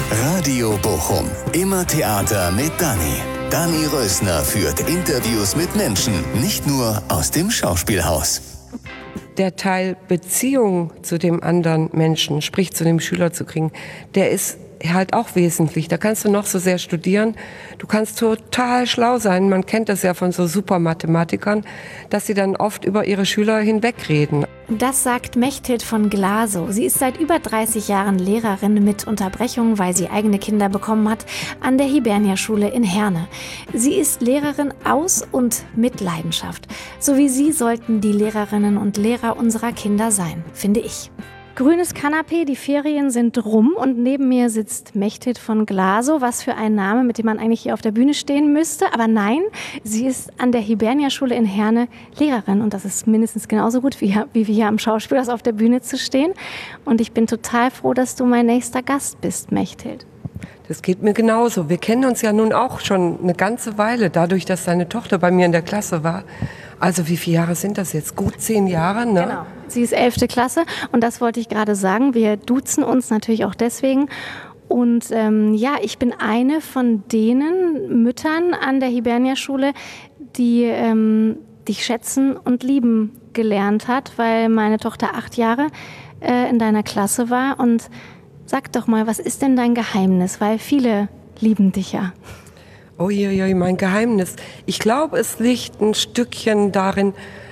Radio Bochum. Immer Theater mit Dani. Dani Rösner führt Interviews mit Menschen, nicht nur aus dem Schauspielhaus. Der Teil Beziehung zu dem anderen Menschen, sprich zu dem Schüler zu kriegen, der ist halt auch wesentlich. Da kannst du noch so sehr studieren. Du kannst total schlau sein. Man kennt das ja von so Supermathematikern, dass sie dann oft über ihre Schüler hinwegreden. Das sagt Mechthild von Glasow. Sie ist seit über 30 Jahren Lehrerin mit Unterbrechung, weil sie eigene Kinder bekommen hat, an der Hibernia-Schule in Herne. Sie ist Lehrerin aus und mit Leidenschaft. So wie sie sollten die Lehrerinnen und Lehrer unserer Kinder sein, finde ich. Grünes Kanapee, die Ferien sind rum und neben mir sitzt Mechthild von Glasow. Was für ein Name, mit dem man eigentlich hier auf der Bühne stehen müsste. Aber nein, sie ist an der Hibernia-Schule in Herne Lehrerin und das ist mindestens genauso gut wie wir hier am Schauspielhaus auf der Bühne zu stehen. Und ich bin total froh, dass du mein nächster Gast bist, Mechthild. Das geht mir genauso. Wir kennen uns ja nun auch schon eine ganze Weile, dadurch, dass deine Tochter bei mir in der Klasse war. Also wie viele Jahre sind das jetzt? Gut 10 Jahre, ne? Genau. Sie ist 11. Klasse und das wollte ich gerade sagen. Wir duzen uns natürlich auch deswegen. Und ich bin eine von denen Müttern an der Hibernia-Schule, die dich schätzen und lieben gelernt hat, weil meine Tochter 8 Jahre in deiner Klasse war. Und sag doch mal, was ist denn dein Geheimnis? Weil viele lieben dich ja. Uiuiui, mein Geheimnis. Ich glaube, es liegt ein Stückchen darin,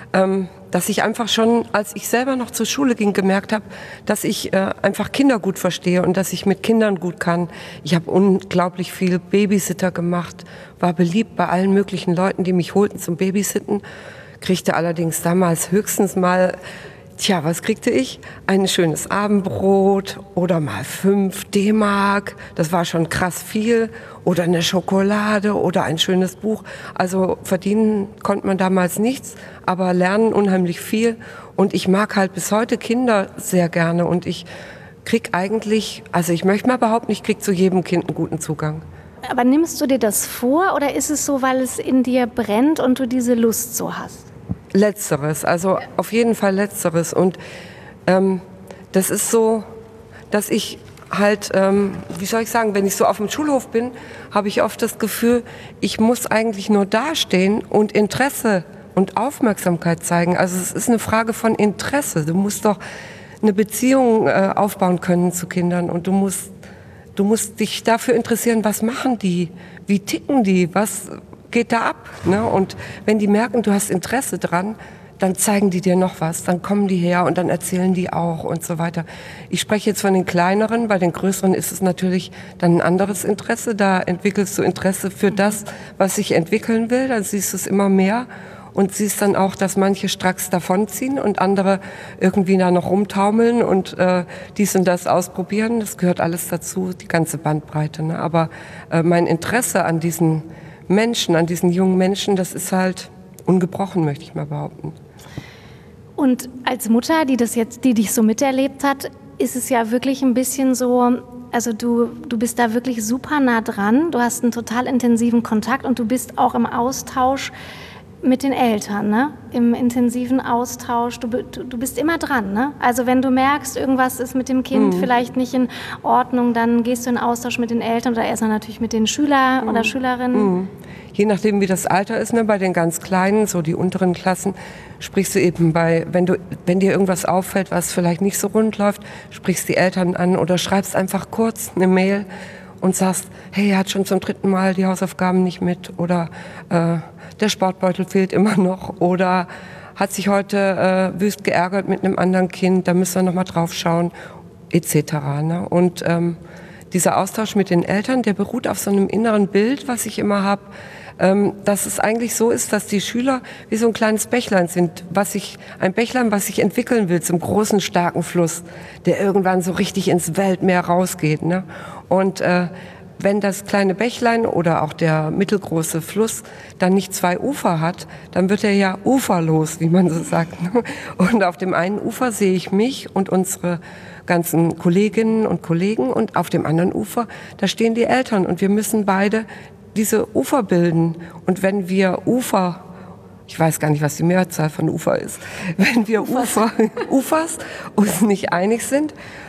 dass ich einfach schon, als ich selber noch zur Schule ging, gemerkt habe, dass ich einfach Kinder gut verstehe und dass ich mit Kindern gut kann. Ich habe unglaublich viel Babysitter gemacht, war beliebt bei allen möglichen Leuten, die mich holten zum Babysitten, kriegte allerdings damals höchstens mal, was kriegte ich? Ein schönes Abendbrot oder mal 5 D-Mark, das war schon krass viel, oder eine Schokolade oder ein schönes Buch. Also verdienen konnte man damals nichts, aber lernen unheimlich viel. Und ich mag halt bis heute Kinder sehr gerne und ich krieg eigentlich, also ich möchte mal behaupten, ich krieg zu jedem Kind einen guten Zugang. Aber nimmst du dir das vor oder ist es so, weil es in dir brennt und du diese Lust so hast? Letzteres, also auf jeden Fall Letzteres. Und das ist so, dass ich halt, wie soll ich sagen, wenn ich so auf dem Schulhof bin, habe ich oft das Gefühl, ich muss eigentlich nur dastehen und Interesse und Aufmerksamkeit zeigen. Also es ist eine Frage von Interesse. Du musst doch eine Beziehung aufbauen können zu Kindern und du musst dich dafür interessieren, was machen die, wie ticken die, was geht da ab, ne? Und wenn die merken, du hast Interesse dran, dann zeigen die dir noch was, dann kommen die her und dann erzählen die auch und so weiter. Ich spreche jetzt von den Kleineren, bei den Größeren ist es natürlich dann ein anderes Interesse. Da entwickelst du Interesse für das, was sich entwickeln will, dann siehst du es immer mehr und siehst dann auch, dass manche stracks davonziehen und andere irgendwie da noch rumtaumeln und dies und das ausprobieren. Das gehört alles dazu, die ganze Bandbreite, ne? Aber mein Interesse an diesen Menschen, an diesen jungen Menschen, das ist halt ungebrochen, möchte ich mal behaupten. Und als Mutter, die dich so miterlebt hat, ist es ja wirklich ein bisschen so, also du bist da wirklich super nah dran, du hast einen total intensiven Kontakt und du bist auch im Austausch mit den Eltern, ne? Im intensiven Austausch, du bist immer dran, ne? Also wenn du merkst, irgendwas ist mit dem Kind vielleicht nicht in Ordnung, dann gehst du in Austausch mit den Eltern oder erstmal natürlich mit den Schülern oder Schülerinnen. Je nachdem, wie das Alter ist, ne? Bei den ganz Kleinen, so die unteren Klassen, sprichst du eben wenn dir irgendwas auffällt, was vielleicht nicht so rund läuft, sprichst die Eltern an oder schreibst einfach kurz eine Mail und sagst, hey, er hat schon zum 3. Mal die Hausaufgaben nicht mit oder der Sportbeutel fehlt immer noch oder hat sich heute wüst geärgert mit einem anderen Kind, da müssen wir noch mal drauf schauen, etc. Ne? Und dieser Austausch mit den Eltern, der beruht auf so einem inneren Bild, was ich immer habe, dass es eigentlich so ist, dass die Schüler wie so ein kleines Bächlein sind, ein Bächlein, was sich entwickeln will zum großen, starken Fluss, der irgendwann so richtig ins Weltmeer rausgeht. Ne? Und wenn das kleine Bächlein oder auch der mittelgroße Fluss dann nicht 2 Ufer hat, dann wird er ja uferlos, wie man so sagt. Und auf dem einen Ufer sehe ich mich und unsere ganzen Kolleginnen und Kollegen und auf dem anderen Ufer, da stehen die Eltern und wir müssen beide diese Ufer bilden. Und wenn wir ich weiß gar nicht, was die Mehrzahl von Ufer ist, wenn wir Ufers uns nicht einig sind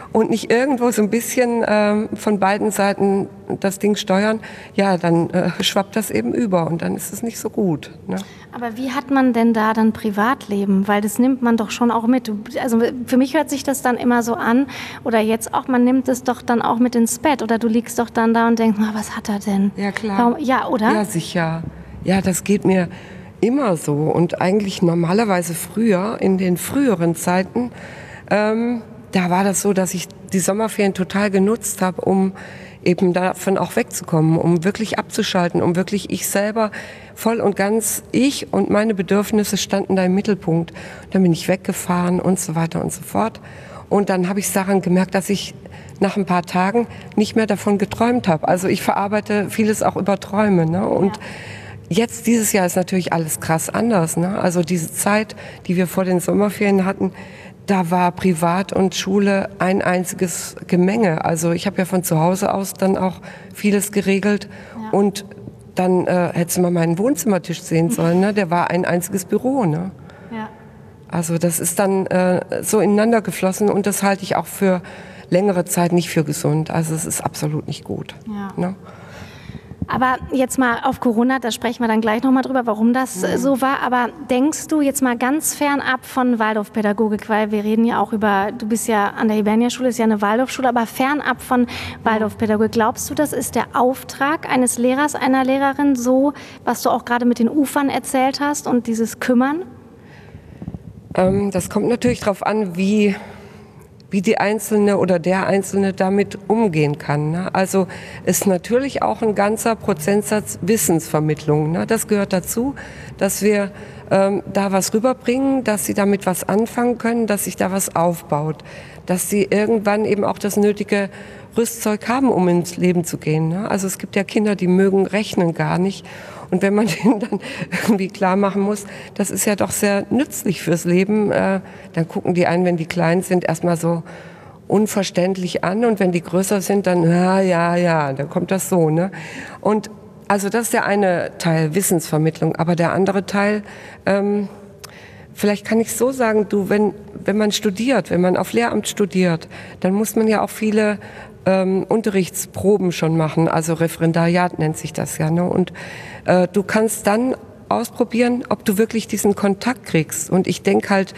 und nicht irgendwo so ein bisschen von beiden Seiten das Ding steuern, ja, dann schwappt das eben über und dann ist es nicht so gut. Ne? Aber wie hat man denn da dann Privatleben? Weil das nimmt man doch schon auch mit. Also für mich hört sich das dann immer so an, oder jetzt auch, man nimmt es doch dann auch mit ins Bett. Oder du liegst doch dann da und denkst, was hat er denn? Ja, klar. Warum? Ja, oder? Ja, sicher. Ja, das geht mir immer so. Und eigentlich normalerweise früher, in den früheren Zeiten, da war das so, dass ich die Sommerferien total genutzt habe, um eben davon auch wegzukommen, um wirklich abzuschalten, um wirklich ich selber voll und ganz, ich und meine Bedürfnisse standen da im Mittelpunkt. Dann bin ich weggefahren und so weiter und so fort. Und dann habe ich daran gemerkt, dass ich nach ein paar Tagen nicht mehr davon geträumt habe. Also ich verarbeite vieles auch über Träume. Ne? Und jetzt, dieses Jahr ist natürlich alles krass anders. Ne? Also diese Zeit, die wir vor den Sommerferien hatten, da war Privat und Schule ein einziges Gemenge. Also ich habe ja von zu Hause aus dann auch vieles geregelt. Ja. Und dann hättest du mal meinen Wohnzimmertisch sehen sollen. Ne? Der war ein einziges Büro. Ne? Ja. Also das ist dann so ineinander geflossen und das halte ich auch für längere Zeit nicht für gesund. Also es ist absolut nicht gut. Ja. Ne? Aber jetzt mal auf Corona, da sprechen wir dann gleich nochmal drüber, warum das so war. Aber denkst du jetzt mal ganz fernab von Waldorfpädagogik, weil wir reden ja auch über, du bist ja an der Hibernia-Schule, ist ja eine Waldorfschule, aber fernab von Waldorfpädagogik, glaubst du, das ist der Auftrag eines Lehrers, einer Lehrerin, so, was du auch gerade mit den Ufern erzählt hast und dieses Kümmern? Das kommt natürlich darauf an, wie die Einzelne oder der Einzelne damit umgehen kann. Ne? Also ist natürlich auch ein ganzer Prozentsatz Wissensvermittlung. Ne? Das gehört dazu, dass wir da was rüberbringen, dass sie damit was anfangen können, dass sich da was aufbaut, dass sie irgendwann eben auch das nötige Rüstzeug haben, um ins Leben zu gehen. Ne? Also es gibt ja Kinder, die mögen Rechnen gar nicht. Und wenn man denen dann irgendwie klar machen muss, das ist ja doch sehr nützlich fürs Leben, dann gucken die einen, wenn die klein sind, erstmal so unverständlich an. Und wenn die größer sind, dann ja, dann kommt das so. Ne? Und also das ist der eine Teil, Wissensvermittlung. Aber der andere Teil, vielleicht kann ich so sagen, wenn man studiert, wenn man auf Lehramt studiert, dann muss man ja auch viele Unterrichtsproben schon machen, also Referendariat nennt sich das ja. Ne? Und du kannst dann ausprobieren, ob du wirklich diesen Kontakt kriegst. Und ich denke halt,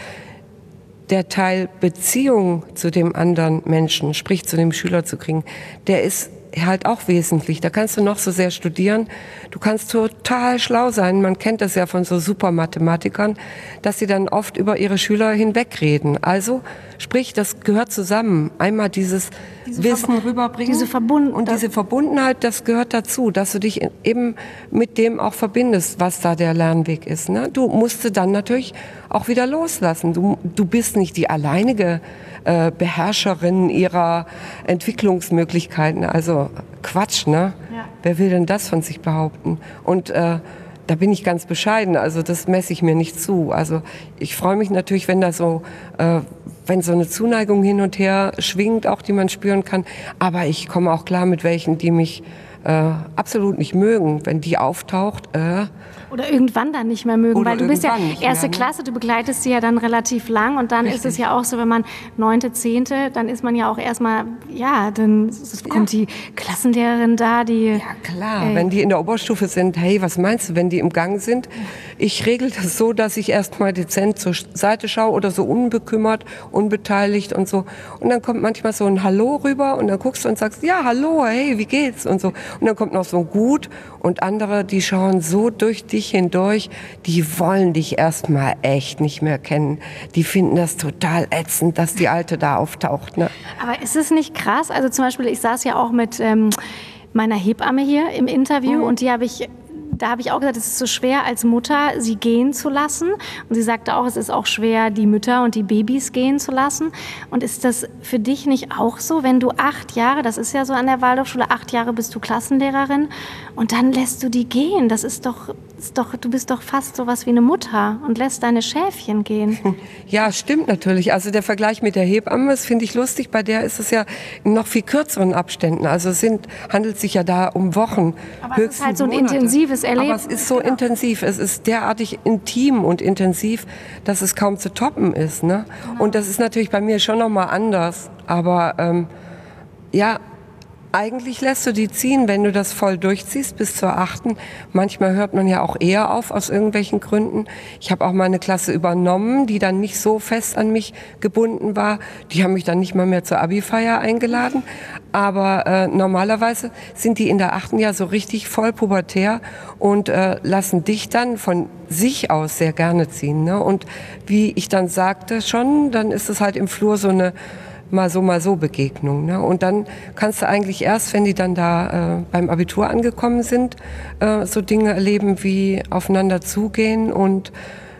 der Teil Beziehung zu dem anderen Menschen, sprich zu dem Schüler zu kriegen, der ist halt auch wesentlich. Da kannst du noch so sehr studieren. Du kannst total schlau sein. Man kennt das ja von so Supermathematikern, dass sie dann oft über ihre Schüler hinwegreden. Also, sprich, das gehört zusammen. Einmal diese Wissen rüberbringen. Diese Verbundenheit. Und diese Verbundenheit, das gehört dazu, dass du dich eben mit dem auch verbindest, was da der Lernweg ist. Ne? Du musst dann natürlich auch wieder loslassen. Du bist nicht die alleinige Beherrscherin ihrer Entwicklungsmöglichkeiten. Also Quatsch, ne? Ja. Wer will denn das von sich behaupten? Und da bin ich ganz bescheiden. Also das messe ich mir nicht zu. Also ich freue mich natürlich, wenn da so, wenn so eine Zuneigung hin und her schwingt, auch die man spüren kann. Aber ich komme auch klar mit welchen, die mich absolut nicht mögen. Wenn die auftaucht, oder irgendwann dann nicht mehr mögen, weil du bist ja erste mehr, ne? Klasse, du begleitest sie ja dann relativ lang und dann ist es ja auch so, wenn man 9., 10., dann ist man ja auch erstmal, ja, dann kommt die Klassenlehrerin da, die... Ja klar, wenn die in der Oberstufe sind, hey, was meinst du, wenn die im Gang sind? Ich regel das so, dass ich erstmal dezent zur Seite schaue oder so unbekümmert, unbeteiligt und so. Und dann kommt manchmal so ein Hallo rüber und dann guckst du und sagst, ja, hallo, hey, wie geht's? Und so. Und dann kommt noch so ein Gut und andere, die schauen so durch dich hindurch, die wollen dich erstmal echt nicht mehr kennen. Die finden das total ätzend, dass die Alte da auftaucht. Ne? Aber ist es nicht krass? Also zum Beispiel, ich saß ja auch mit meiner Hebamme hier im Interview und da habe ich auch gesagt, es ist so schwer als Mutter, sie gehen zu lassen. Und sie sagte auch, es ist auch schwer, die Mütter und die Babys gehen zu lassen. Und ist das für dich nicht auch so, wenn du 8 Jahre, das ist ja so an der Waldorfschule, 8 Jahre bist du Klassenlehrerin und dann lässt du die gehen? Das ist doch du bist doch fast sowas wie eine Mutter und lässt deine Schäfchen gehen. Ja, stimmt natürlich. Also der Vergleich mit der Hebamme, das finde ich lustig. Bei der ist es ja in noch viel kürzeren Abständen. Also handelt sich ja da um Wochen. Aber es ist halt so ein intensives Erlebnis. Aber es ist so intensiv. Es ist derartig intim und intensiv, dass es kaum zu toppen ist. Ne? Genau. Und das ist natürlich bei mir schon noch mal anders. Aber ja, eigentlich lässt du die ziehen, wenn du das voll durchziehst bis zur 8. Manchmal hört man ja auch eher auf, aus irgendwelchen Gründen. Ich habe auch mal eine Klasse übernommen, die dann nicht so fest an mich gebunden war. Die haben mich dann nicht mal mehr zur Abi-Feier eingeladen. Aber normalerweise sind die in der 8. ja so richtig voll pubertär und lassen dich dann von sich aus sehr gerne ziehen. Ne? Und wie ich dann sagte schon, dann ist es halt im Flur so eine mal so Begegnung. Ne? Und dann kannst du eigentlich erst, wenn die dann da beim Abitur angekommen sind, so Dinge erleben wie aufeinander zugehen und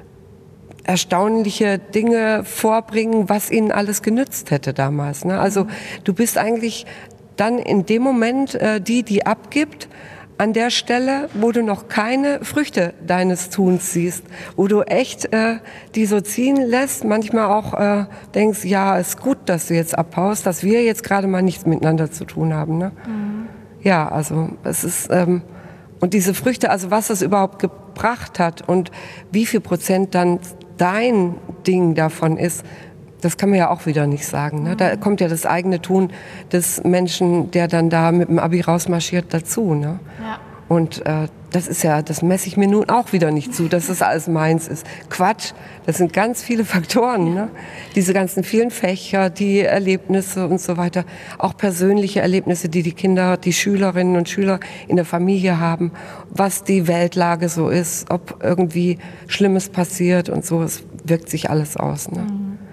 erstaunliche Dinge vorbringen, was ihnen alles genützt hätte damals. Ne? Also du bist eigentlich dann in dem Moment die abgibt, an der Stelle, wo du noch keine Früchte deines Tuns siehst, wo du echt die so ziehen lässt, manchmal auch denkst, ja, ist gut, dass du jetzt abhaust, dass wir jetzt gerade mal nichts miteinander zu tun haben. Ne? Mhm. Ja, also es ist, und diese Früchte, also was es überhaupt gebracht hat und wie viel Prozent dann dein Ding davon ist, das kann man ja auch wieder nicht sagen. Ne? Da kommt ja das eigene Tun des Menschen, der dann da mit dem Abi rausmarschiert, dazu. Ne? Ja. Und das messe ich mir nun auch wieder nicht zu, dass das alles meins ist. Quatsch, das sind ganz viele Faktoren. Ne? Diese ganzen vielen Fächer, die Erlebnisse und so weiter. Auch persönliche Erlebnisse, die Kinder, die Schülerinnen und Schüler in der Familie haben. Was die Weltlage so ist, ob irgendwie Schlimmes passiert und so. Es wirkt sich alles aus. Ne?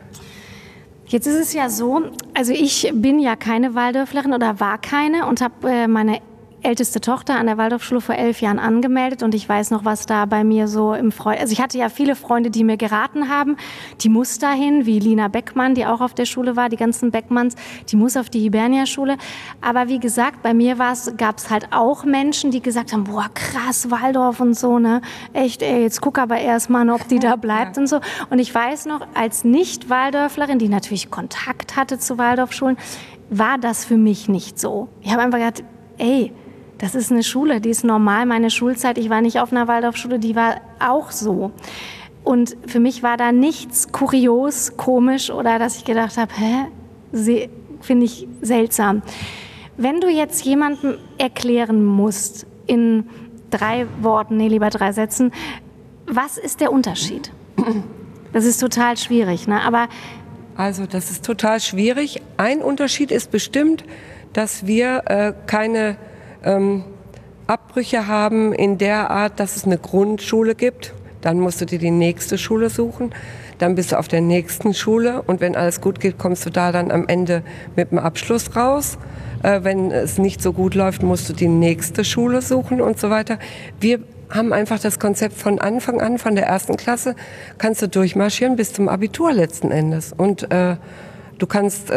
Jetzt ist es ja so, also ich bin ja keine Waldorflerin oder war keine und habe meine älteste Tochter an der Waldorfschule vor 11 Jahren angemeldet und ich weiß noch, was da bei mir so im Freund... Also ich hatte ja viele Freunde, die mir geraten haben, die muss dahin, wie Lina Beckmann, die auch auf der Schule war, die ganzen Beckmanns, die muss auf die Hibernia-Schule. Aber wie gesagt, bei mir gab es halt auch Menschen, die gesagt haben, boah, krass, Waldorf und so, ne? Echt, ey, jetzt guck aber erst mal, ob die da bleibt und so. Und ich weiß noch, als Nicht-Waldorflerin, die natürlich Kontakt hatte zu Waldorfschulen, war das für mich nicht so. Ich habe einfach gedacht, ey, das ist eine Schule, die ist normal. Meine Schulzeit, ich war nicht auf einer Waldorfschule, die war auch so. Und für mich war da nichts kurios, komisch oder dass ich gedacht habe, finde ich seltsam. Wenn du jetzt jemandem erklären musst, in 3 Worten, nee, lieber 3 Sätzen, was ist der Unterschied? Das ist total schwierig, ne? Aber also das ist total schwierig. Ein Unterschied ist bestimmt, dass wir keine Abbrüche haben in der Art, dass es eine Grundschule gibt. Dann musst du dir die nächste Schule suchen. Dann bist du auf der nächsten Schule und wenn alles gut geht, kommst du da dann am Ende mit dem Abschluss raus. Wenn es nicht so gut läuft, musst du die nächste Schule suchen und so weiter. Wir haben einfach das Konzept von Anfang an, von der 1. Klasse, kannst du durchmarschieren bis zum Abitur letzten Endes. Und du kannst,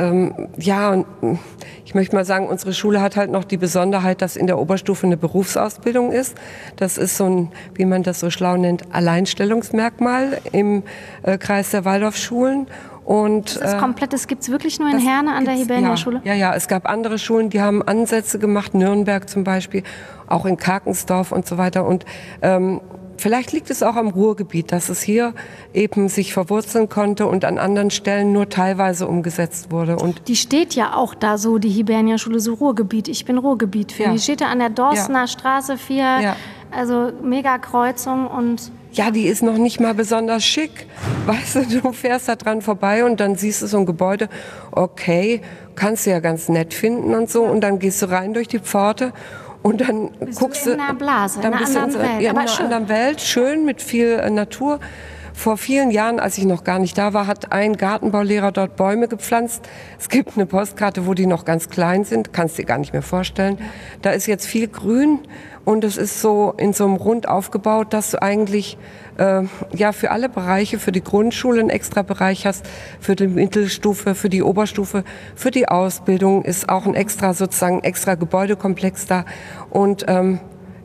ich möchte mal sagen, unsere Schule hat halt noch die Besonderheit, dass in der Oberstufe eine Berufsausbildung ist. Das ist so ein, wie man das so schlau nennt, Alleinstellungsmerkmal im Kreis der Waldorfschulen. Und das komplett, das gibt's wirklich nur in Herne an der Hibernia-Schule? Ja, es gab andere Schulen, die haben Ansätze gemacht, Nürnberg zum Beispiel, auch in Karkensdorf und so weiter. Und vielleicht liegt es auch am Ruhrgebiet, dass es hier eben sich verwurzeln konnte und an anderen Stellen nur teilweise umgesetzt wurde. Und die steht ja auch da so, die Hibernia-Schule, so Ruhrgebiet. Ich bin Ruhrgebiet für. Ja. Die steht da an der Dorstener Straße 4, also mega Kreuzung und... Ja, die ist noch nicht mal besonders schick. Weißt du fährst da dran vorbei und dann siehst du so ein Gebäude, okay, kannst du ja ganz nett finden und so. Und dann gehst du rein durch die Pforte und dann guckst du... in einer Blase, in einer anderen Welt. Ja, in einer anderen Welt, schön mit viel Natur. Vor vielen Jahren, als ich noch gar nicht da war, hat ein Gartenbaulehrer dort Bäume gepflanzt. Es gibt eine Postkarte, wo die noch ganz klein sind, kannst dir gar nicht mehr vorstellen. Da ist jetzt viel Grün und es ist so in so einem Rund aufgebaut, dass du eigentlich für alle Bereiche, für die Grundschule einen extra Bereich hast, für die Mittelstufe, für die Oberstufe, für die Ausbildung ist auch ein extra Gebäudekomplex da und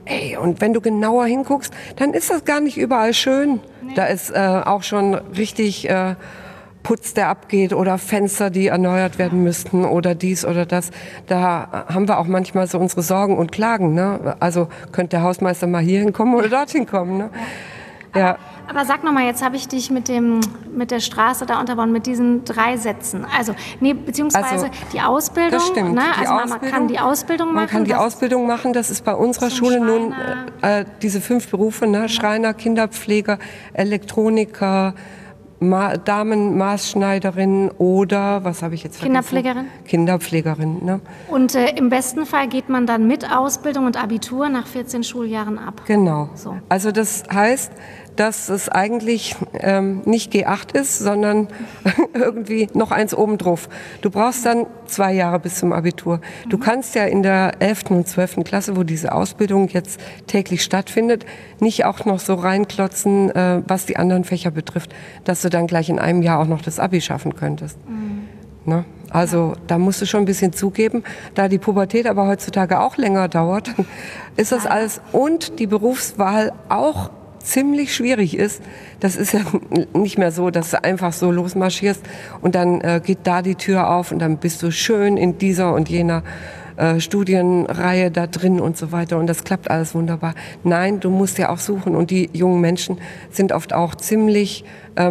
und wenn du genauer hinguckst, dann ist das gar nicht überall schön. Nee. Da ist auch schon richtig Putz, der abgeht oder Fenster, die erneuert werden müssten oder dies oder das. Da haben wir auch manchmal so unsere Sorgen und Klagen. Ne? Also könnte der Hausmeister mal hier hinkommen oder dorthin kommen. Ne? Ja. Aber sag nochmal, jetzt habe ich dich mit der Straße da unterbauen, mit diesen 3 Sätzen. Also, beziehungsweise die Ausbildung. Das stimmt. Ne? Man kann die Ausbildung machen. Man kann die Ausbildung machen. Das ist bei unserer Schule nun diese 5 Berufe, ne? Schreiner, Kinderpfleger, Elektroniker, Damenmaßschneiderin oder, was habe ich jetzt vergessen? Kinderpflegerin. Ne? Und im besten Fall geht man dann mit Ausbildung und Abitur nach 14 Schuljahren ab. Genau. So. Also das heißt, dass es eigentlich nicht G8 ist, sondern irgendwie noch eins obendrauf. Du brauchst dann 2 Jahre bis zum Abitur. Du kannst ja in der 11. und 12. Klasse, wo diese Ausbildung jetzt täglich stattfindet, nicht auch noch so reinklotzen, was die anderen Fächer betrifft, dass du dann gleich in einem Jahr auch noch das Abi schaffen könntest. Ne? Also da musst du schon ein bisschen zugeben. Da die Pubertät aber heutzutage auch länger dauert, ist das alles und die Berufswahl auch ziemlich schwierig ist. Das ist ja nicht mehr so, dass du einfach so losmarschierst und dann geht da die Tür auf und dann bist du schön in dieser und jener Studienreihe da drin und so weiter und das klappt alles wunderbar. Nein, du musst ja auch suchen und die jungen Menschen sind oft auch ziemlich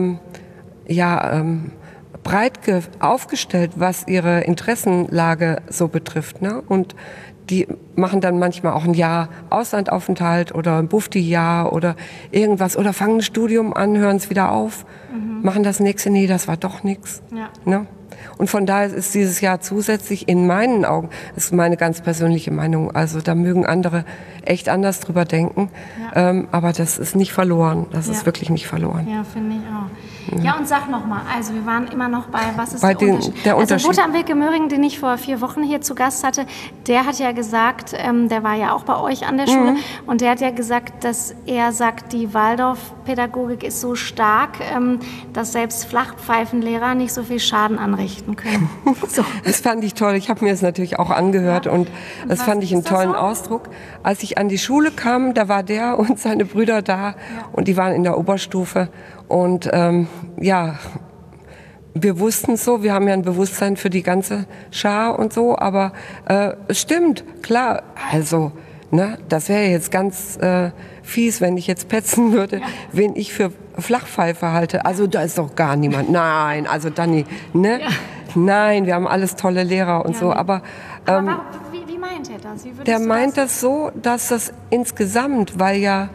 breit aufgestellt, was ihre Interessenlage so betrifft. Ne? Und die machen dann manchmal auch ein Jahr Auslandaufenthalt oder ein Bufti-Jahr oder irgendwas oder fangen ein Studium an, hören es wieder auf, machen das nächste, nee, das war doch nichts. Ja. Ne? Und von daher ist dieses Jahr zusätzlich in meinen Augen, das ist meine ganz persönliche Meinung, also da mögen andere echt anders drüber denken, aber das ist nicht verloren, das ist wirklich nicht verloren. Ja, finde ich auch. Ja, und sag nochmal, also wir waren immer noch bei, was ist der Unterschied? Also Lothar Wilke-Möhring, den ich vor 4 Wochen hier zu Gast hatte, der hat ja gesagt, der war ja auch bei euch an der Schule, und der hat ja gesagt, dass er sagt, die Waldorfpädagogik ist so stark, dass selbst Flachpfeifenlehrer nicht so viel Schaden anrichten können. So. Das fand ich toll, ich habe mir das natürlich auch angehört und das fand ich einen tollen Ausdruck. Als ich an die Schule kam, da war der und seine Brüder da und die waren in der Oberstufe. Und wir wussten so, wir haben ja ein Bewusstsein für die ganze Schar und so, aber es stimmt, klar, also, ne, das wäre jetzt ganz fies, wenn ich jetzt petzen würde, wen ich für Flachpfeife halte. Also da ist doch gar niemand. Nein, also Dani, ne? Ja. Nein, wir haben alles tolle Lehrer und so, aber wie meint er das? Der meint das so, dass das insgesamt, weil ja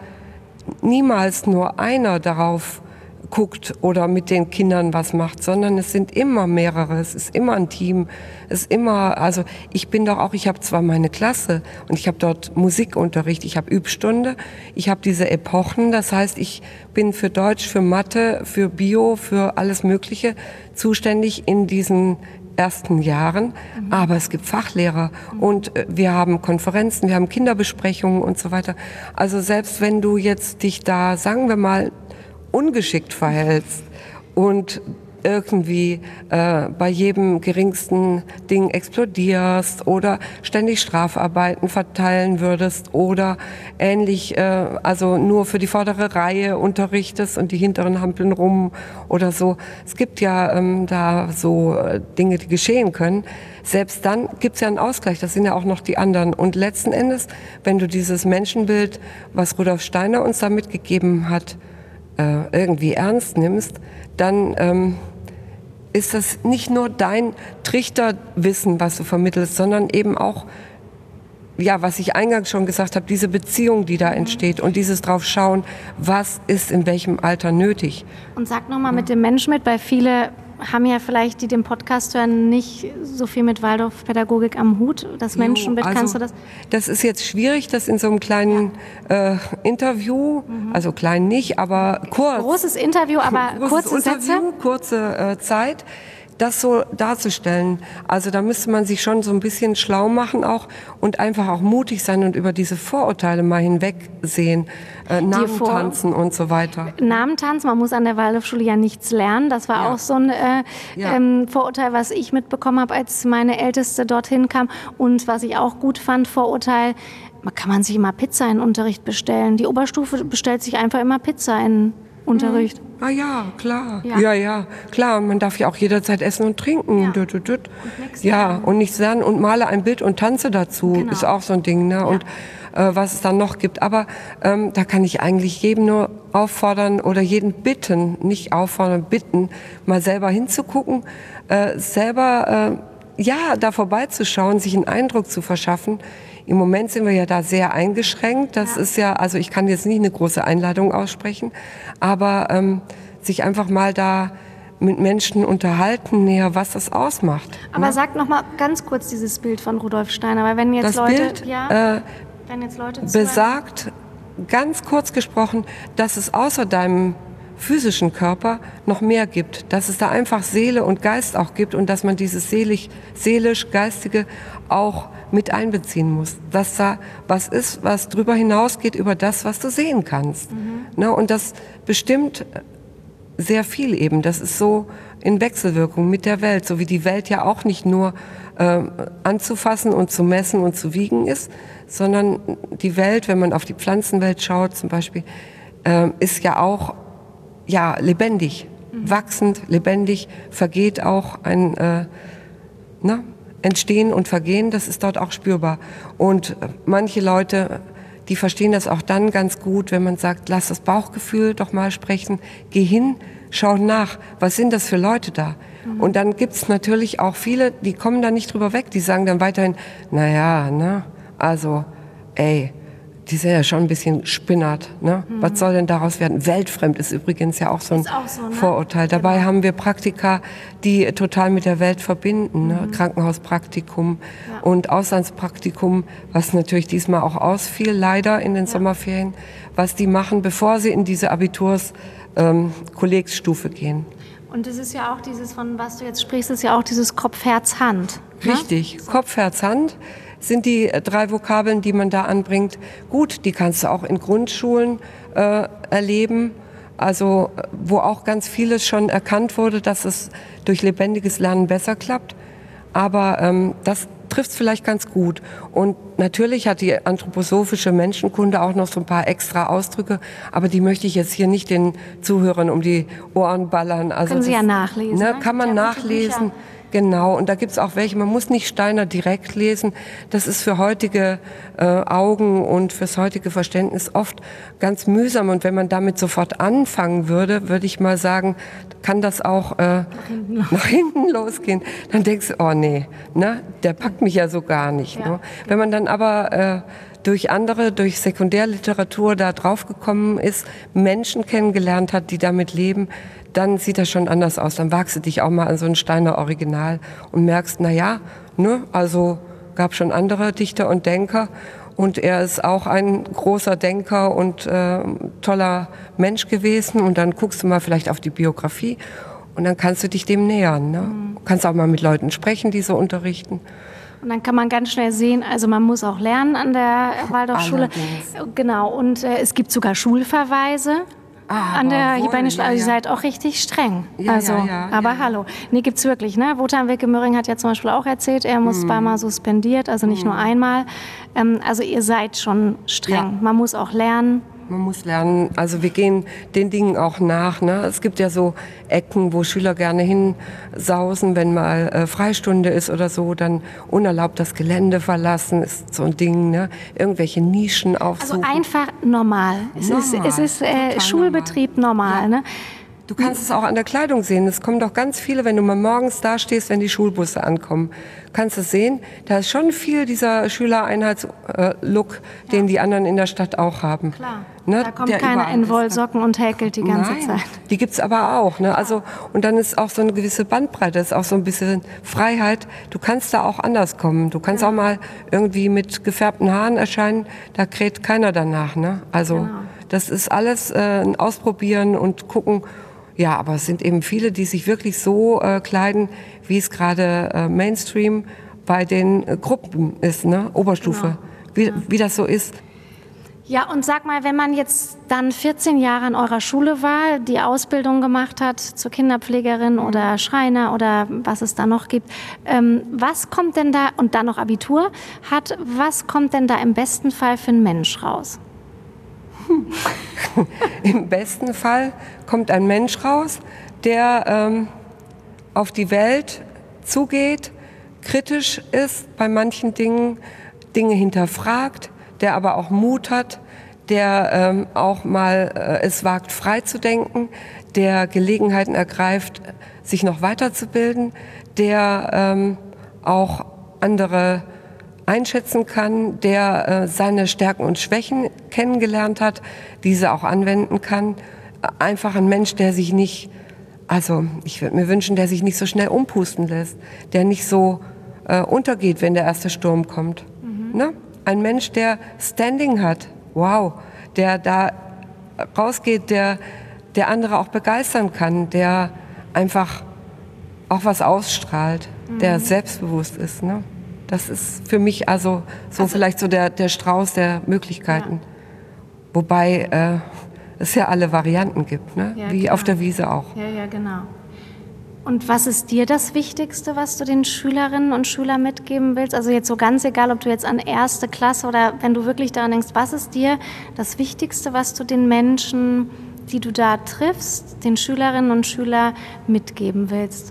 niemals nur einer darauf guckt oder mit den Kindern was macht, sondern es sind immer mehrere, es ist immer ein Team, es ist immer, also ich habe zwar meine Klasse und ich habe dort Musikunterricht, ich habe Übstunde, ich habe diese Epochen, das heißt, ich bin für Deutsch, für Mathe, für Bio, für alles Mögliche zuständig in diesen ersten Jahren, aber es gibt Fachlehrer und wir haben Konferenzen, wir haben Kinderbesprechungen und so weiter. Also selbst wenn du jetzt dich da, sagen wir mal, ungeschickt verhältst und irgendwie bei jedem geringsten Ding explodierst oder ständig Strafarbeiten verteilen würdest oder ähnlich, also nur für die vordere Reihe unterrichtest und die hinteren hampeln rum oder so. Es gibt ja da so Dinge, die geschehen können. Selbst dann gibt's ja einen Ausgleich, das sind ja auch noch die anderen. Und letzten Endes, wenn du dieses Menschenbild, was Rudolf Steiner uns da mitgegeben hat, irgendwie ernst nimmst, dann ist das nicht nur dein Trichterwissen, was du vermittelst, sondern eben auch, ja, was ich eingangs schon gesagt habe, diese Beziehung, die da entsteht und dieses drauf schauen, was ist in welchem Alter nötig. Und sag nochmal mit dem Menschen mit, weil viele haben ja vielleicht, die den Podcast hören, nicht so viel mit Waldorfpädagogik am Hut. Das Menschenbild, also, kannst du das? Das ist jetzt schwierig, das in so einem kleinen Interview, also klein nicht, aber kurz. Großes Interview, aber kurze Sätze. Kurze Zeit, das so darzustellen, also da müsste man sich schon so ein bisschen schlau machen auch und einfach auch mutig sein und über diese Vorurteile mal hinwegsehen, Namen tanzen und so weiter. Namen tanzen, man muss an der Waldorfschule ja nichts lernen. Das war auch so ein Vorurteil, was ich mitbekommen habe, als meine Älteste dorthin kam. Und was ich auch gut fand, Vorurteil, kann man sich immer Pizza in Unterricht bestellen. Die Oberstufe bestellt sich einfach immer Pizza in Unterricht. Ah ja, klar. Ja, klar. Man darf ja auch jederzeit essen und trinken. Und nichts lernen und male ein Bild und tanze dazu. Genau. Ist auch so ein Ding. Ne? Ja. Und was es dann noch gibt. Aber da kann ich eigentlich jedem nur auffordern oder jeden bitten, nicht auffordern, bitten, mal selber hinzugucken, selber da vorbeizuschauen, sich einen Eindruck zu verschaffen. Im Moment sind wir ja da sehr eingeschränkt. Das ist ja, also ich kann jetzt nicht eine große Einladung aussprechen, aber sich einfach mal da mit Menschen unterhalten, näher, was das ausmacht. Aber sag noch mal ganz kurz dieses Bild von Rudolf Steiner, weil wenn jetzt das Leute, Bild, wenn jetzt Leute besagt, ganz kurz gesprochen, dass es außer deinem physischen Körper noch mehr gibt, dass es da einfach Seele und Geist auch gibt und dass man dieses seelisch-geistige auch mit einbeziehen muss. Dass da was ist, was drüber hinausgeht über das, was du sehen kannst. Ne? Und das bestimmt sehr viel eben. Das ist so in Wechselwirkung mit der Welt, so wie die Welt ja auch nicht nur anzufassen und zu messen und zu wiegen ist, sondern die Welt, wenn man auf die Pflanzenwelt schaut zum Beispiel, ist ja auch lebendig, wachsend, lebendig, vergeht auch ein Entstehen und Vergehen, das ist dort auch spürbar. Und manche Leute, die verstehen das auch dann ganz gut, wenn man sagt, lass das Bauchgefühl doch mal sprechen, geh hin, schau nach, was sind das für Leute da? Und dann gibt's natürlich auch viele, die kommen da nicht drüber weg, die sagen dann weiterhin, die sind ja schon ein bisschen spinnert. Ne? Was soll denn daraus werden? Weltfremd ist übrigens ja auch so ein Vorurteil. Dabei haben wir Praktika, die total mit der Welt verbinden. Ne? Krankenhauspraktikum und Auslandspraktikum, was natürlich diesmal auch ausfiel, leider in den Sommerferien, was die machen, bevor sie in diese Kollegsstufe gehen. Und das ist ja auch dieses, von was du jetzt sprichst, ist ja auch dieses Kopf, Herz, Hand. Ne? Richtig, Kopf, Herz, Hand sind die 3 Vokabeln, die man da anbringt. Gut, die kannst du auch in Grundschulen erleben, also wo auch ganz vieles schon erkannt wurde, dass es durch lebendiges Lernen besser klappt. Aber das trifft es vielleicht ganz gut. Und natürlich hat die anthroposophische Menschenkunde auch noch so ein paar extra Ausdrücke, aber die möchte ich jetzt hier nicht den Zuhörern um die Ohren ballern. Also können Sie ja nachlesen. Ne? Kann man nachlesen. Genau, und da gibt's auch welche, man muss nicht Steiner direkt lesen, das ist für heutige Augen und fürs heutige Verständnis oft ganz mühsam und wenn man damit sofort anfangen würde, würde ich mal sagen, kann das auch nach hinten losgehen. Dann denkst du, oh nee, ne, der packt mich ja so gar nicht. Ja. Ne? Wenn man dann aber durch Sekundärliteratur da draufgekommen ist, Menschen kennengelernt hat, die damit leben, dann sieht das schon anders aus. Dann wagst du dich auch mal an so ein Steiner Original und merkst, also gab schon andere Dichter und Denker und er ist auch ein großer Denker und toller Mensch gewesen und dann guckst du mal vielleicht auf die Biografie und dann kannst du dich dem nähern. Ne? Kannst auch mal mit Leuten sprechen, die so unterrichten. Und dann kann man ganz schnell sehen, also man muss auch lernen an der Waldorfschule. Genau, und es gibt sogar Schulverweise. An der Hibernianischen, also ihr seid auch richtig streng. Hallo. Nee, gibt's wirklich, ne? Wotan Wilke Möhring hat ja zum Beispiel auch erzählt, er muss zweimal suspendiert, also nicht nur einmal. Also ihr seid schon streng. Ja. Man muss auch lernen. Man muss lernen, also wir gehen den Dingen auch nach. Ne? Es gibt ja so Ecken, wo Schüler gerne hinsausen, wenn mal Freistunde ist oder so, dann unerlaubt das Gelände verlassen, ist so ein Ding. Ne? Irgendwelche Nischen aufsuchen. Also einfach normal. Es ist Schulbetrieb normal. Ja. Ne? Du kannst es auch an der Kleidung sehen. Es kommen doch ganz viele, wenn du mal morgens da stehst, wenn die Schulbusse ankommen. Kannst du es sehen, da ist schon viel dieser Schülereinheitslook, den die anderen in der Stadt auch haben. Klar, ne? Da kommt keiner in Wollsocken und häkelt die ganze Zeit. Die gibt's aber auch. Ne? Also, und dann ist auch so eine gewisse Bandbreite, ist auch so ein bisschen Freiheit. Du kannst da auch anders kommen. Du kannst auch mal irgendwie mit gefärbten Haaren erscheinen, da kräht keiner danach. Ne? Also das ist alles ein Ausprobieren und gucken, Ja, aber es sind eben viele, die sich wirklich so kleiden, wie es gerade Mainstream bei den Gruppen ist, ne? Oberstufe, wie das so ist. Ja, und sag mal, wenn man jetzt dann 14 Jahre an eurer Schule war, die Ausbildung gemacht hat zur Kinderpflegerin oder Schreiner oder was es da noch gibt, was kommt denn da, und dann noch Abitur hat, was kommt denn da im besten Fall für ein Mensch raus? Im besten Fall kommt ein Mensch raus, der auf die Welt zugeht, kritisch ist bei manchen Dingen, Dinge hinterfragt, der aber auch Mut hat, der auch mal es wagt, frei zu denken, der Gelegenheiten ergreift, sich noch weiterzubilden, der auch andere einschätzen kann, der seine Stärken und Schwächen kennengelernt hat, diese auch anwenden kann. Einfach ein Mensch, der sich nicht, also ich würde mir wünschen, der sich nicht so schnell umpusten lässt, der nicht so untergeht, wenn der erste Sturm kommt. Ne? Ein Mensch, der Standing hat, wow, der da rausgeht, der andere auch begeistern kann, der einfach auch was ausstrahlt, der selbstbewusst ist. Ne? Das ist für mich also vielleicht so der Strauß der Möglichkeiten. Ja. Wobei es ja alle Varianten gibt, ne? Ja, wie auf der Wiese auch. Ja, genau. Und was ist dir das Wichtigste, was du den Schülerinnen und Schülern mitgeben willst? Also jetzt so ganz egal, ob du jetzt an 1. Klasse oder wenn du wirklich daran denkst, was ist dir das Wichtigste, was du den Menschen, die du da triffst, den Schülerinnen und Schülern mitgeben willst?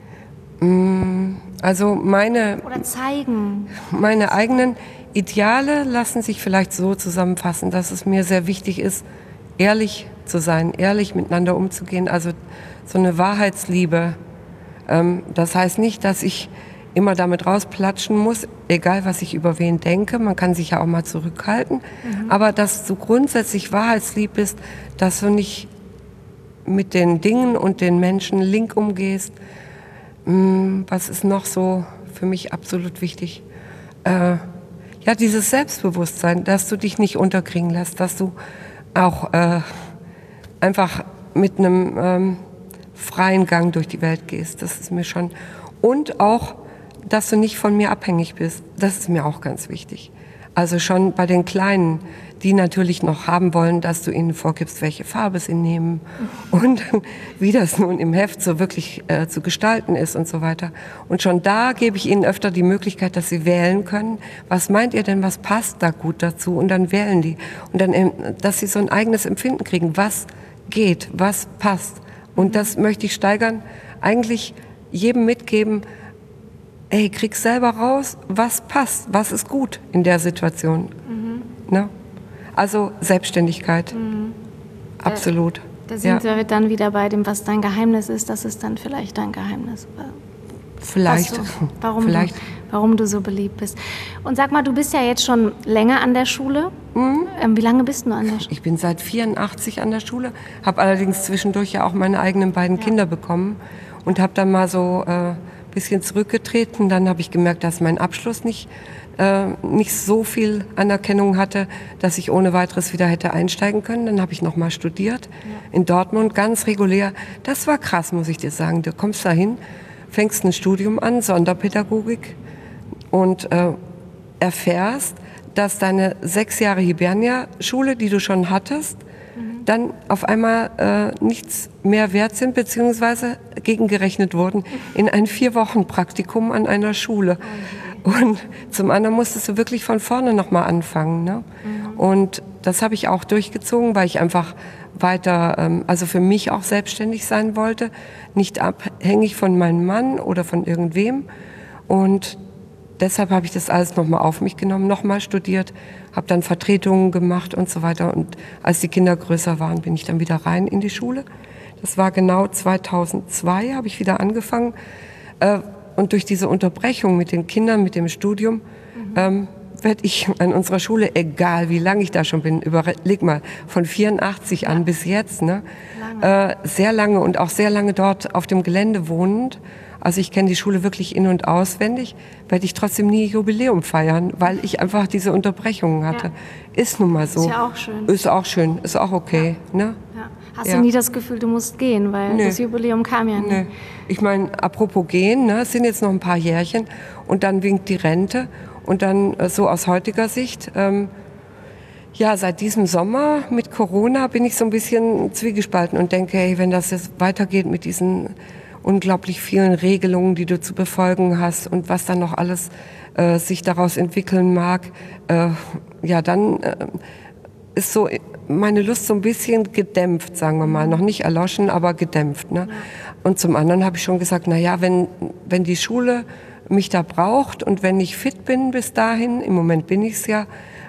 Also oder zeigen. Meine eigenen Ideale lassen sich vielleicht so zusammenfassen, dass es mir sehr wichtig ist, ehrlich zu sein, ehrlich miteinander umzugehen, also so eine Wahrheitsliebe. Das heißt nicht, dass ich immer damit rausplatschen muss, egal was ich über wen denke, man kann sich ja auch mal zurückhalten, aber dass du grundsätzlich wahrheitslieb bist, dass du nicht mit den Dingen und den Menschen link umgehst. Was ist noch so für mich absolut wichtig? Ja, dieses Selbstbewusstsein, dass du dich nicht unterkriegen lässt, dass du auch einfach mit einem freien Gang durch die Welt gehst. Das ist mir schon. Und auch, dass du nicht von mir abhängig bist. Das ist mir auch ganz wichtig. Also schon bei den Kleinen, die natürlich noch haben wollen, dass du ihnen vorgibst, welche Farbe sie nehmen und wie das nun im Heft so wirklich zu gestalten ist und so weiter. Und schon da gebe ich ihnen öfter die Möglichkeit, dass sie wählen können. Was meint ihr denn, was passt da gut dazu? Und dann wählen die. Und dann, dass sie so ein eigenes Empfinden kriegen, was geht, was passt. Und das möchte ich steigern, eigentlich jedem mitgeben, ey, krieg selber raus, was passt, was ist gut in der Situation. Ne? Also Selbstständigkeit, absolut. Da sind wir dann wieder bei dem, was dein Geheimnis ist, das ist dann vielleicht dein Geheimnis. Vielleicht. Warum du so beliebt bist. Und sag mal, du bist ja jetzt schon länger an der Schule. Wie lange bist du an der Schule? Ich bin seit 1984 an der Schule, habe allerdings zwischendurch ja auch meine eigenen beiden Kinder bekommen und habe dann mal so ein bisschen zurückgetreten. Dann habe ich gemerkt, dass mein Abschluss nicht so viel Anerkennung hatte, dass ich ohne weiteres wieder hätte einsteigen können. Dann habe ich noch mal studiert in Dortmund, ganz regulär. Das war krass, muss ich dir sagen. Du kommst dahin, fängst ein Studium an, Sonderpädagogik, und erfährst, dass deine 6 Jahre Hibernia-Schule, die du schon hattest, dann auf einmal nichts mehr wert sind, beziehungsweise gegengerechnet wurden in ein 4-Wochen-Praktikum an einer Schule. Und zum anderen musstest du wirklich von vorne nochmal anfangen. Ne? Und das habe ich auch durchgezogen, weil ich einfach weiter, also für mich auch selbstständig sein wollte, nicht abhängig von meinem Mann oder von irgendwem. Und deshalb habe ich das alles nochmal auf mich genommen, nochmal studiert, habe dann Vertretungen gemacht und so weiter. Und als die Kinder größer waren, bin ich dann wieder rein in die Schule. Das war genau 2002, habe ich wieder angefangen. Und durch diese Unterbrechung mit den Kindern, mit dem Studium, werde ich an unserer Schule, egal wie lange ich da schon bin, überleg mal, von 84 an bis jetzt, ne? Sehr lange und auch sehr lange dort auf dem Gelände wohnend, also ich kenne die Schule wirklich in- und auswendig, werde ich trotzdem nie Jubiläum feiern, weil ich einfach diese Unterbrechungen hatte. Ja. Ist nun mal so. Ist ja auch schön. Ist auch schön, ist auch okay. Ja. Ne? Ja. Hast du nie das Gefühl, du musst gehen, weil das Jubiläum kam ja nie? Nee. Ich meine, apropos gehen, ne, es sind jetzt noch ein paar Jährchen und dann winkt die Rente und dann so aus heutiger Sicht, ja, seit diesem Sommer mit Corona bin ich so ein bisschen zwiegespalten und denke, hey, wenn das jetzt weitergeht mit diesen unglaublich vielen Regelungen, die du zu befolgen hast und was dann noch alles sich daraus entwickeln mag, ja, dann ist so meine Lust so ein bisschen gedämpft, sagen wir mal. Noch nicht erloschen, aber gedämpft. Ne? Ja. Und zum anderen habe ich schon gesagt, na ja, wenn die Schule mich da braucht und wenn ich fit bin bis dahin, im Moment bin ich es ja,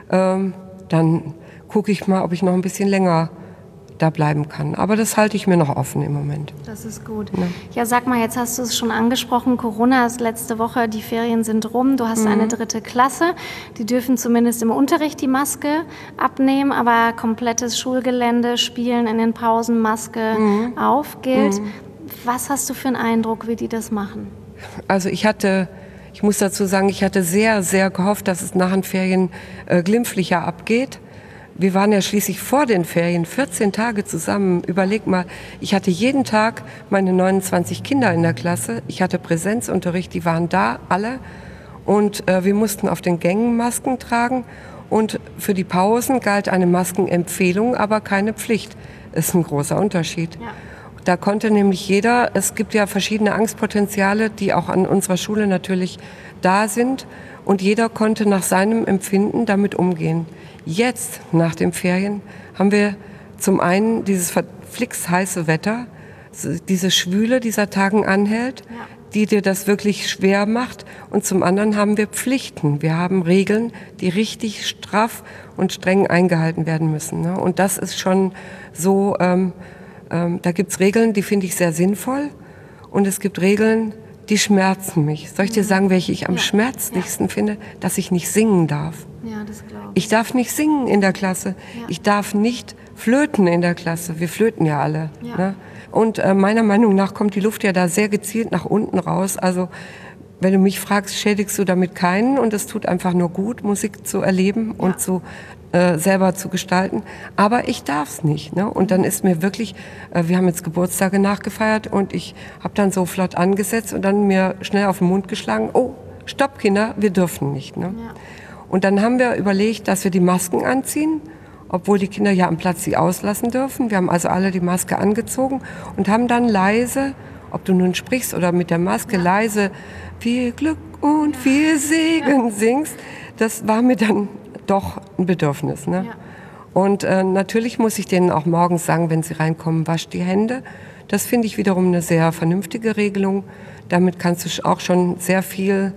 dann gucke ich mal, ob ich noch ein bisschen länger da bleiben kann. Aber das halte ich mir noch offen im Moment. Das ist gut. Ja, sag mal, jetzt hast du es schon angesprochen, Corona ist letzte Woche, die Ferien sind rum, du hast eine 3. Klasse, die dürfen zumindest im Unterricht die Maske abnehmen, aber komplettes Schulgelände, Spielen in den Pausen, Maske auf gilt. Was hast du für einen Eindruck, wie die das machen? Also ich muss dazu sagen, ich hatte sehr, sehr gehofft, dass es nach den Ferien glimpflicher abgeht. Wir waren ja schließlich vor den Ferien 14 Tage zusammen. Überleg mal, ich hatte jeden Tag meine 29 Kinder in der Klasse. Ich hatte Präsenzunterricht, die waren da, alle. Und wir mussten auf den Gängen Masken tragen. Und für die Pausen galt eine Maskenempfehlung, aber keine Pflicht. Ist ein großer Unterschied. Ja. Da konnte nämlich jeder, es gibt ja verschiedene Angstpotenziale, die auch an unserer Schule natürlich da sind. Und jeder konnte nach seinem Empfinden damit umgehen. Jetzt, nach den Ferien, haben wir zum einen dieses verflixt heiße Wetter, diese Schwüle dieser Tagen anhält, die dir das wirklich schwer macht. Und zum anderen haben wir Pflichten. Wir haben Regeln, die richtig straff und streng eingehalten werden müssen. Ne? Und das ist schon so, da gibt's Regeln, die finde ich sehr sinnvoll. Und es gibt Regeln, die schmerzen mich. Soll ich dir sagen, welche ich am schmerzlichsten finde? Dass ich nicht singen darf. Ja, das glaube ich. Ich darf nicht singen in der Klasse. Ja. Ich darf nicht flöten in der Klasse. Wir flöten ja alle. Ja. Ne? Und meiner Meinung nach kommt die Luft ja da sehr gezielt nach unten raus. Also wenn du mich fragst, schädigst du damit keinen. Und es tut einfach nur gut, Musik zu erleben und selber zu gestalten. Aber ich darf's nicht. Ne? Und dann ist mir wirklich, wir haben jetzt Geburtstage nachgefeiert und ich habe dann so flott angesetzt und dann mir schnell auf den Mund geschlagen, oh, stopp Kinder, wir dürfen nicht. Ne? Ja. Und dann haben wir überlegt, dass wir die Masken anziehen, obwohl die Kinder ja am Platz sie auslassen dürfen. Wir haben also alle die Maske angezogen und haben dann leise, ob du nun sprichst oder mit der Maske leise, viel Glück und viel Segen singst. Das war mir dann doch ein Bedürfnis. Ne? Ja. Und natürlich muss ich denen auch morgens sagen, wenn sie reinkommen, wasch die Hände. Das finde ich wiederum eine sehr vernünftige Regelung. Damit kannst du auch schon sehr viel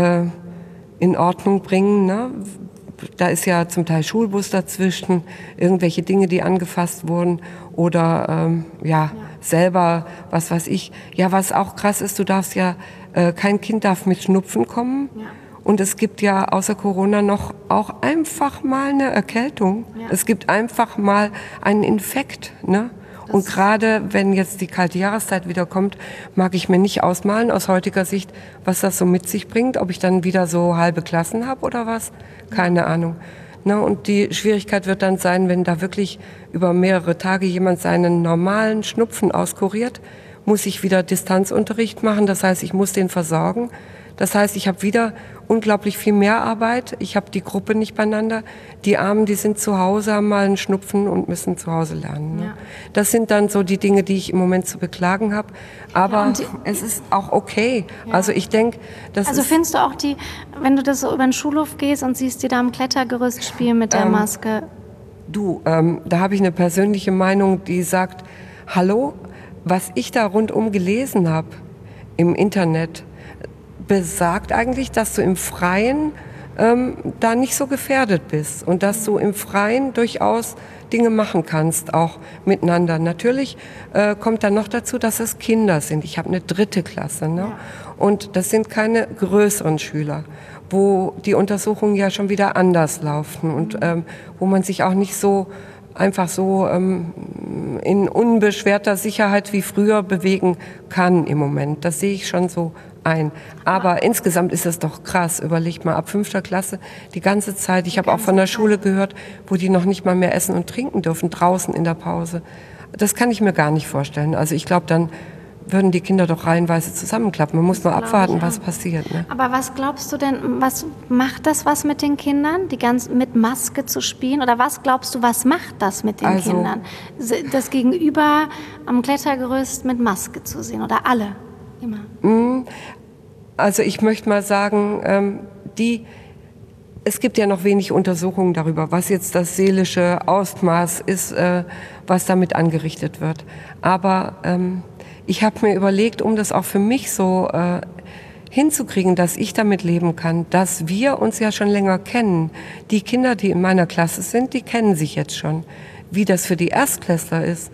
in Ordnung bringen. Ne? Da ist ja zum Teil Schulbus dazwischen, irgendwelche Dinge, die angefasst wurden oder selber, was weiß ich. Ja, was auch krass ist, du darfst ja, kein Kind darf mit Schnupfen kommen. Ja. Und es gibt ja außer Corona noch auch einfach mal eine Erkältung. Ja. Es gibt einfach mal einen Infekt. Ne? Und gerade wenn jetzt die kalte Jahreszeit wieder kommt, mag ich mir nicht ausmalen aus heutiger Sicht, was das so mit sich bringt. Ob ich dann wieder so halbe Klassen habe oder was, keine Ahnung. Na, und die Schwierigkeit wird dann sein, wenn da wirklich über mehrere Tage jemand seinen normalen Schnupfen auskuriert, muss ich wieder Distanzunterricht machen. Das heißt, ich muss den versorgen. Das heißt, ich habe wieder unglaublich viel mehr Arbeit. Ich habe die Gruppe nicht beieinander. Die Armen, die sind zu Hause, haben mal einen Schnupfen und müssen zu Hause lernen. Ne? Ja. Das sind dann so die Dinge, die ich im Moment zu beklagen habe. Aber es ist auch okay. Ja. Also ich denke, das Also findest du auch wenn du das so über den Schulhof gehst und siehst die da am Klettergerüst spielen mit der Maske? Da habe ich eine persönliche Meinung, die sagt, hallo, was ich da rundum gelesen habe im Internet, besagt eigentlich, dass du im Freien da nicht so gefährdet bist und dass du im Freien durchaus Dinge machen kannst, auch miteinander. Natürlich kommt dann noch dazu, dass es Kinder sind. Ich habe eine 3. Klasse, ne? Ja. Und das sind keine größeren Schüler. wo die Untersuchungen ja schon wieder anders laufen und wo man sich auch nicht so einfach so in unbeschwerter Sicherheit wie früher bewegen kann im Moment. Das sehe ich schon so ein. Aber insgesamt ist es doch krass. Überlegt mal, ab 5. Klasse die ganze Zeit. Ich habe auch von der Schule gehört, wo die noch nicht mal mehr essen und trinken dürfen, draußen in der Pause. Das kann ich mir gar nicht vorstellen. Also ich glaube, dann würden die Kinder doch reihenweise zusammenklappen. Man muss nur abwarten, was passiert. Ne? Aber was glaubst du denn, was macht das was mit den Kindern, mit Maske zu spielen? Oder was glaubst du, was macht das mit den Kindern? Das Gegenüber am Klettergerüst mit Maske zu sehen oder alle? Immer. Also ich möchte mal sagen, es gibt ja noch wenig Untersuchungen darüber, was jetzt das seelische Ausmaß ist, was damit angerichtet wird. Aber ich habe mir überlegt, um das auch für mich so hinzukriegen, dass ich damit leben kann, dass wir uns ja schon länger kennen. Die Kinder, die in meiner Klasse sind, die kennen sich jetzt schon. Wie das für die Erstklässler ist,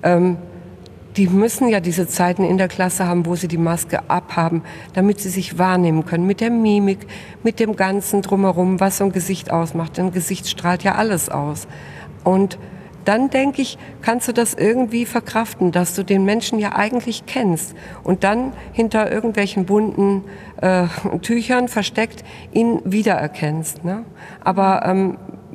die müssen ja diese Zeiten in der Klasse haben, wo sie die Maske abhaben, damit sie sich wahrnehmen können. Mit der Mimik, mit dem Ganzen drumherum, was so ein Gesicht ausmacht. Ein Gesicht strahlt ja alles aus. Und dann denke ich, kannst du das irgendwie verkraften, dass du den Menschen ja eigentlich kennst und dann hinter irgendwelchen bunten Tüchern versteckt ihn wiedererkennst. Ne? Aber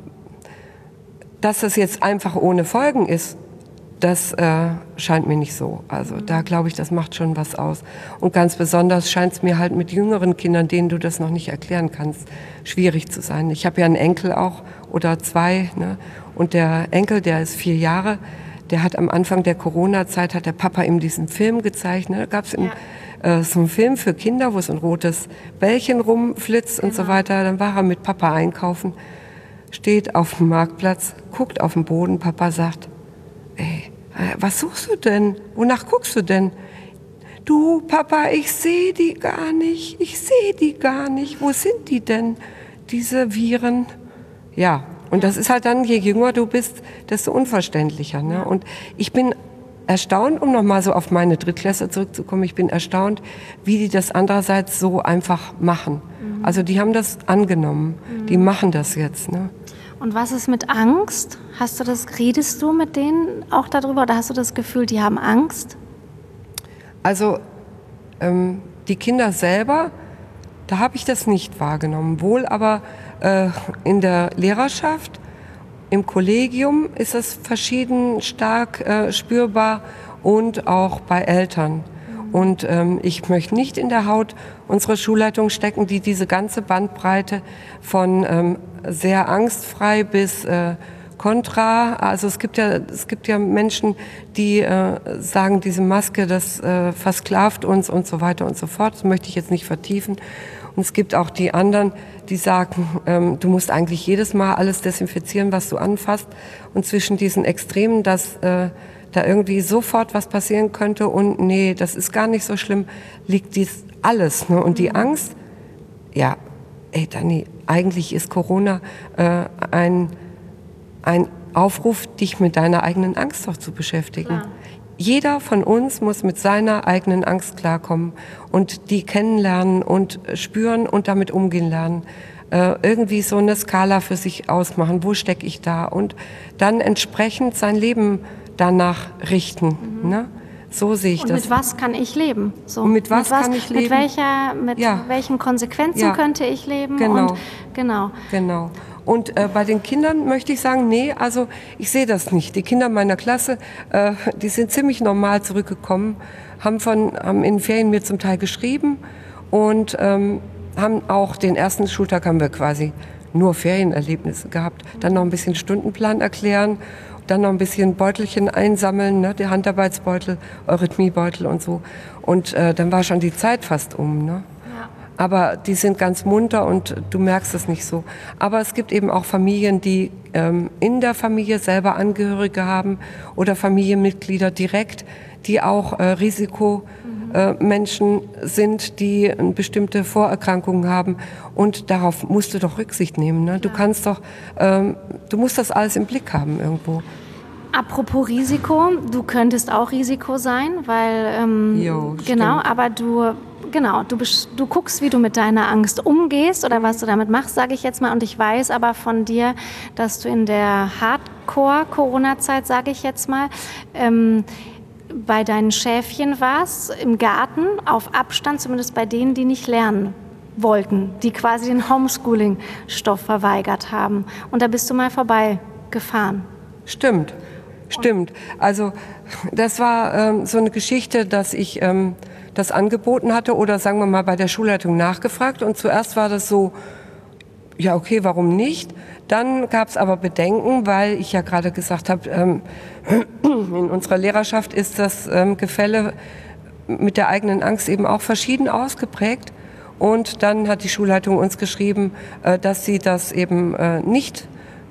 dass das jetzt einfach ohne Folgen ist, das scheint mir nicht so. Also da glaube ich, das macht schon was aus. Und ganz besonders scheint es mir halt mit jüngeren Kindern, denen du das noch nicht erklären kannst, schwierig zu sein. Ich habe ja einen Enkel auch oder 2, ne? Und der Enkel, der ist 4 Jahre, der hat am Anfang der Corona-Zeit, hat der Papa ihm diesen Film gezeigt. Ne? Da gab es so einen Film für Kinder, wo so ein rotes Bällchen rumflitzt und so weiter. Dann war er mit Papa einkaufen, steht auf dem Marktplatz, guckt auf den Boden. Papa sagt, ey, was suchst du denn? Wonach guckst du denn? Du, Papa, ich sehe die gar nicht. Ich sehe die gar nicht. Wo sind die denn, diese Viren? Ja, und das ist halt dann, je jünger du bist, desto unverständlicher. Ne? Und ich bin erstaunt, um nochmal so auf meine Drittklässler zurückzukommen, ich bin erstaunt, wie die das andererseits so einfach machen. Also die haben das angenommen. Die machen das jetzt. Ne? Und was ist mit Angst? Redest du mit denen auch darüber oder hast du das Gefühl, die haben Angst? Also die Kinder selber, da habe ich das nicht wahrgenommen. Wohl aber in der Lehrerschaft, im Kollegium ist es verschieden stark spürbar und auch bei Eltern. Und ich möchte nicht in der Haut unserer Schulleitung stecken, die diese ganze Bandbreite von sehr angstfrei bis kontra. Also es gibt ja Menschen, die sagen, diese Maske, das versklavt uns und so weiter und so fort. Das möchte ich jetzt nicht vertiefen. Und es gibt auch die anderen, die sagen, du musst eigentlich jedes Mal alles desinfizieren, was du anfasst. Und zwischen diesen Extremen, dass da irgendwie sofort was passieren könnte und nee, das ist gar nicht so schlimm, liegt dies alles. Ne? Und die Angst, ja, ey Dani, eigentlich ist Corona ein Aufruf, dich mit deiner eigenen Angst doch zu beschäftigen. Klar. Jeder von uns muss mit seiner eigenen Angst klarkommen und die kennenlernen und spüren und damit umgehen lernen. Irgendwie so eine Skala für sich ausmachen, wo stecke ich da und dann entsprechend sein Leben danach richten. Ne? So sehe ich und das. Mit was kann ich leben? So. Und mit was kann ich leben? Mit welchen Konsequenzen könnte ich leben? Genau. Und, genau. Und bei den Kindern möchte ich sagen, nee, also ich sehe das nicht. Die Kinder meiner Klasse, die sind ziemlich normal zurückgekommen, haben in den Ferien mir zum Teil geschrieben und haben auch den ersten Schultag haben wir quasi nur Ferienerlebnisse gehabt. Dann noch ein bisschen Stundenplan erklären, dann noch ein bisschen Beutelchen einsammeln, ne, der Handarbeitsbeutel, Eurythmiebeutel und so. Und dann war schon die Zeit fast um, ne? Aber die sind ganz munter und du merkst es nicht so. Aber es gibt eben auch Familien, die in der Familie selber Angehörige haben oder Familienmitglieder direkt, die auch Risikomenschen sind, die bestimmte Vorerkrankungen haben. Und darauf musst du doch Rücksicht nehmen. Ne? Du kannst doch, du musst das alles im Blick haben irgendwo. Apropos Risiko, du könntest auch Risiko sein, weil genau, aber du Genau, du guckst, wie du mit deiner Angst umgehst oder was du damit machst, sage ich jetzt mal. Und ich weiß aber von dir, dass du in der Hardcore-Corona-Zeit, sage ich jetzt mal, bei deinen Schäfchen warst, im Garten, auf Abstand, zumindest bei denen, die nicht lernen wollten, die quasi den Homeschooling-Stoff verweigert haben. Und da bist du mal vorbeigefahren. Stimmt. Also das war so eine Geschichte, dass ich das angeboten hatte oder sagen wir mal bei der Schulleitung nachgefragt. Und zuerst war das so, ja okay, warum nicht? Dann gab es aber Bedenken, weil ich ja gerade gesagt habe, in unserer Lehrerschaft ist das Gefälle mit der eigenen Angst eben auch verschieden ausgeprägt. Und dann hat die Schulleitung uns geschrieben, dass sie das eben nicht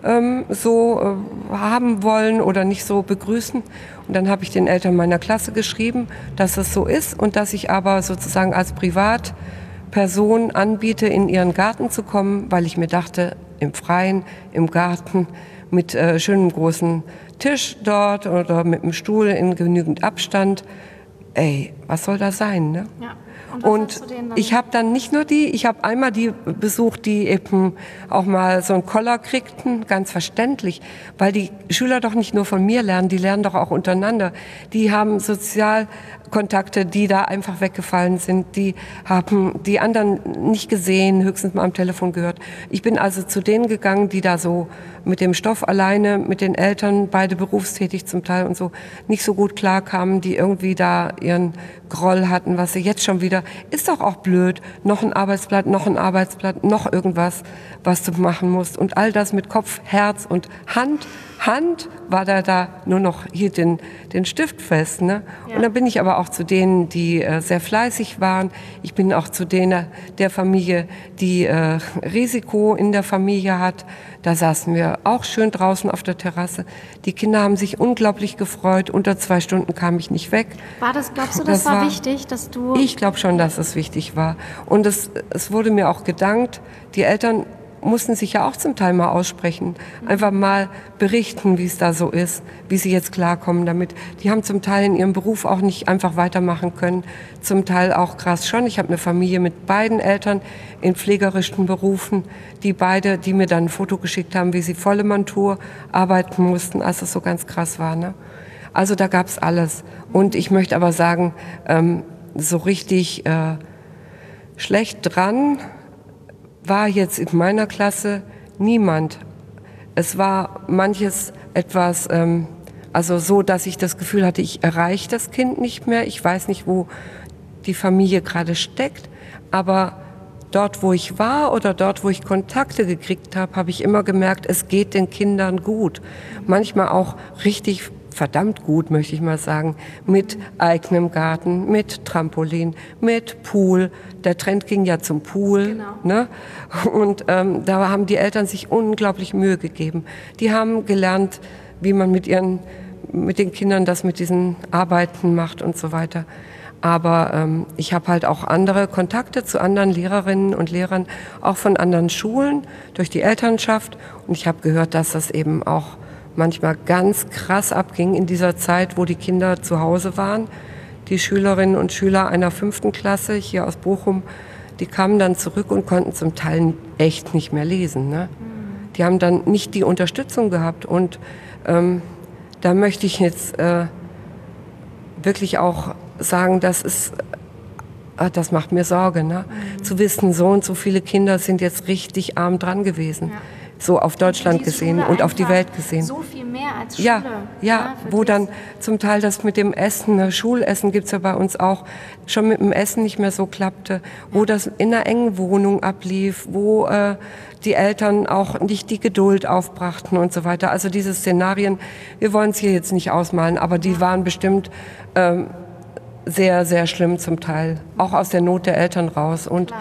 so haben wollen oder nicht so begrüßen. Und dann habe ich den Eltern meiner Klasse geschrieben, dass es so ist und dass ich aber sozusagen als Privatperson anbiete, in ihren Garten zu kommen, weil ich mir dachte, im Freien, im Garten, mit schönem großen Tisch dort oder mit einem Stuhl in genügend Abstand. Ey, was soll das sein, ne? Ja. Und ich habe dann nicht nur ich habe einmal die besucht, die eben auch mal so einen Koller kriegten, ganz verständlich, weil die Schüler doch nicht nur von mir lernen, die lernen doch auch untereinander. Die haben Sozialkontakte, die da einfach weggefallen sind, die haben die anderen nicht gesehen, höchstens mal am Telefon gehört. Ich bin also zu denen gegangen, die da so mit dem Stoff alleine, mit den Eltern, beide berufstätig zum Teil und so, nicht so gut klarkamen, die irgendwie da ihren Groll hatten, was sie jetzt schon wieder, ist doch auch blöd, noch ein Arbeitsblatt, noch irgendwas, was du machen musst. Und all das mit Kopf, Herz und Hand war da nur noch hier den Stift fest. Ne? Ja. Und dann bin ich aber auch zu denen, die sehr fleißig waren. Ich bin auch zu denen der Familie, die Risiko in der Familie hat. Da saßen wir auch schön draußen auf der Terrasse. Die Kinder haben sich unglaublich gefreut. Unter 2 Stunden kam ich nicht weg. Glaubst du, das war wichtig, dass du... Ich glaube schon, dass es wichtig war. Und es wurde mir auch gedankt. Die Eltern mussten sich ja auch zum Teil mal aussprechen, einfach mal berichten, wie es da so ist, wie sie jetzt klarkommen damit. Die haben zum Teil in ihrem Beruf auch nicht einfach weitermachen können, zum Teil auch krass schon. Ich habe eine Familie mit beiden Eltern in pflegerischen Berufen, die mir dann ein Foto geschickt haben, wie sie volle Montur arbeiten mussten, als es so ganz krass war. Ne? Also da gab's alles. Und ich möchte aber sagen, so richtig schlecht dran war jetzt in meiner Klasse niemand. Es war manches etwas, also so, dass ich das Gefühl hatte, ich erreiche das Kind nicht mehr. Ich weiß nicht, wo die Familie gerade steckt, aber dort, wo ich war oder dort, wo ich Kontakte gekriegt habe, habe ich immer gemerkt, es geht den Kindern gut. Manchmal auch richtig verdammt gut, möchte ich mal sagen, mit eigenem Garten, mit Trampolin, mit Pool. Der Trend ging ja zum Pool. Genau. Ne? Und da haben die Eltern sich unglaublich Mühe gegeben. Die haben gelernt, wie man mit den Kindern das mit diesen Arbeiten macht und so weiter. Aber ich habe halt auch andere Kontakte zu anderen Lehrerinnen und Lehrern, auch von anderen Schulen, durch die Elternschaft. Und ich habe gehört, dass das eben auch manchmal ganz krass abging in dieser Zeit, wo die Kinder zu Hause waren. Die Schülerinnen und Schüler einer 5. Klasse hier aus Bochum, die kamen dann zurück und konnten zum Teil echt nicht mehr lesen. Ne? Die haben dann nicht die Unterstützung gehabt. Und da möchte ich jetzt wirklich auch sagen, das macht mir Sorge. Ne? Zu wissen, so und so viele Kinder sind jetzt richtig arm dran gewesen. Ja. So auf Deutschland gesehen und auf die Welt gesehen. So viel mehr als Schule. Ja, wo dann zum Teil das mit dem Essen, Schulessen gibt's ja bei uns auch, schon mit dem Essen nicht mehr so klappte, wo das in einer engen Wohnung ablief, wo die Eltern auch nicht die Geduld aufbrachten und so weiter. Also diese Szenarien, wir wollen es hier jetzt nicht ausmalen, aber die waren bestimmt sehr, sehr schlimm zum Teil, auch aus der Not der Eltern raus. Und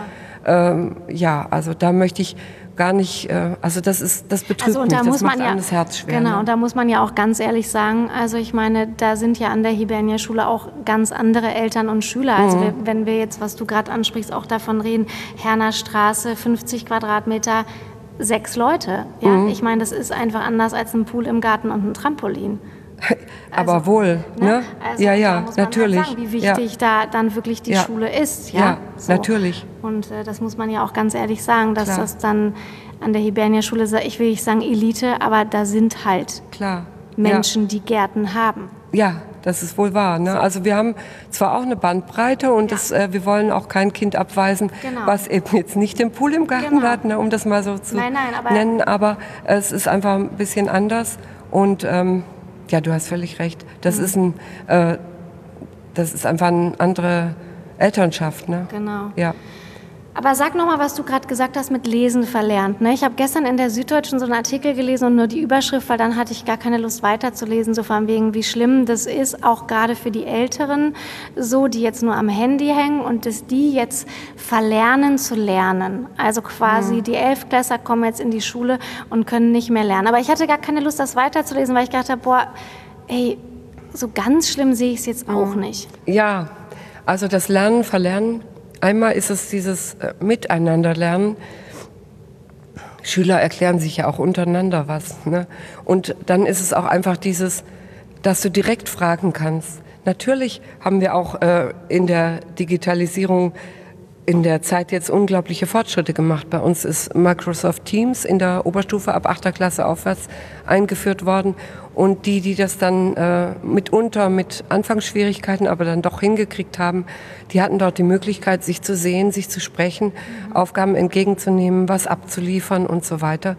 also da möchte ich gar nicht, das betrübt mich, das macht einem das Herz schwer. Genau, ne? und da muss man ja auch ganz ehrlich sagen, also ich meine, da sind ja an der Hibernia-Schule auch ganz andere Eltern und Schüler. Also wenn wir jetzt, was du gerade ansprichst, auch davon reden, Herner Straße, 50 Quadratmeter, 6 Leute. Ja? Ich meine, das ist einfach anders als ein Pool im Garten und ein Trampolin. Aber Also, wohl, ne? Also ja, da ja, muss man natürlich. Halt sagen, wie wichtig da dann wirklich die Schule ist. Ja, ja so. Natürlich. Und das muss man ja auch ganz ehrlich sagen, dass Klar. das dann an der Hibernia-Schule, ich will nicht sagen Elite, aber da sind halt Klar. Menschen, die Gärten haben. Ja, das ist wohl wahr. Ne? Also wir haben zwar auch eine Bandbreite und wir wollen auch kein Kind abweisen, was eben jetzt nicht den Pool im Garten hat, ne, um das mal so zu nennen, aber es ist einfach ein bisschen anders und ja, du hast völlig recht. Das ist einfach eine andere Elternschaft. Ne? Genau. Ja. Aber sag noch mal, was du gerade gesagt hast mit Lesen verlernt. Ne? Ich habe gestern in der Süddeutschen so einen Artikel gelesen und nur die Überschrift, weil dann hatte ich gar keine Lust weiterzulesen, so von wegen, wie schlimm das ist, auch gerade für die Älteren, so, die jetzt nur am Handy hängen und dass die jetzt verlernen zu lernen. Also quasi die Elftklässler kommen jetzt in die Schule und können nicht mehr lernen. Aber ich hatte gar keine Lust, das weiterzulesen, weil ich gedacht habe, boah, ey, so ganz schlimm sehe ich es jetzt auch nicht. Ja, also das Lernen, Verlernen. Einmal ist es dieses Miteinanderlernen. Schüler erklären sich ja auch untereinander was. Ne? Und dann ist es auch einfach dieses, dass du direkt fragen kannst. Natürlich haben wir auch in der Digitalisierung in der Zeit jetzt unglaubliche Fortschritte gemacht. Bei uns ist Microsoft Teams in der Oberstufe ab 8. Klasse aufwärts eingeführt worden. Und die das dann mitunter mit Anfangsschwierigkeiten, aber dann doch hingekriegt haben, die hatten dort die Möglichkeit, sich zu sehen, sich zu sprechen, Aufgaben entgegenzunehmen, was abzuliefern und so weiter.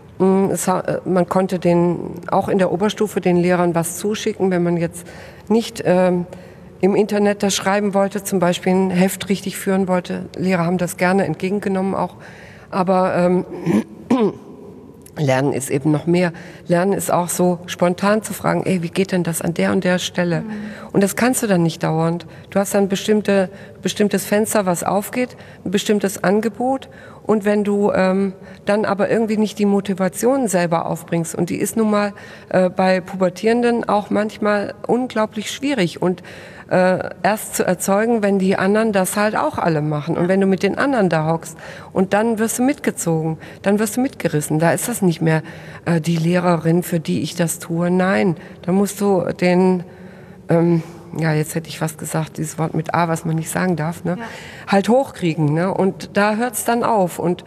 Man konnte auch in der Oberstufe den Lehrern was zuschicken, wenn man jetzt nicht im Internet das schreiben wollte, zum Beispiel ein Heft richtig führen wollte. Lehrer haben das gerne entgegengenommen auch. Aber Lernen ist eben noch mehr. Lernen ist auch so spontan zu fragen, ey, wie geht denn das an der und der Stelle? Und das kannst du dann nicht dauernd. Du hast dann bestimmtes Fenster, was aufgeht, ein bestimmtes Angebot. Und wenn du dann aber irgendwie nicht die Motivation selber aufbringst, und die ist nun mal bei Pubertierenden auch manchmal unglaublich schwierig und erst zu erzeugen, wenn die anderen das halt auch alle machen. Und wenn du mit den anderen da hockst und dann wirst du mitgezogen, dann wirst du mitgerissen. Da ist das nicht mehr die Lehrerin, für die ich das tue. Nein, da musst du den, ja, jetzt hätte ich fast gesagt, dieses Wort mit A, was man nicht sagen darf, ne? Halt hochkriegen. Ne? Und da hört es dann auf und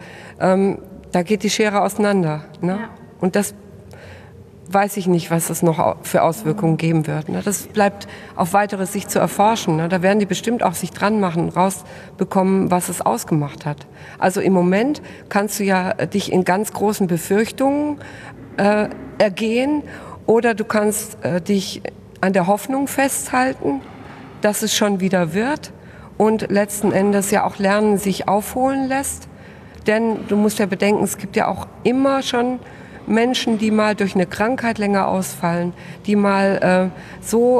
da geht die Schere auseinander. Ne? Ja. Und das weiß ich nicht, was es noch für Auswirkungen geben wird. Ne? Das bleibt auf weitere Sicht zu erforschen. Ne? Da werden die bestimmt auch sich dran machen, rausbekommen, was es ausgemacht hat. Also im Moment kannst du ja dich in ganz großen Befürchtungen ergehen oder du kannst dich an der Hoffnung festhalten, dass es schon wieder wird und letzten Endes ja auch Lernen sich aufholen lässt. Denn du musst ja bedenken, es gibt ja auch immer schon Menschen, die mal durch eine Krankheit länger ausfallen, die mal so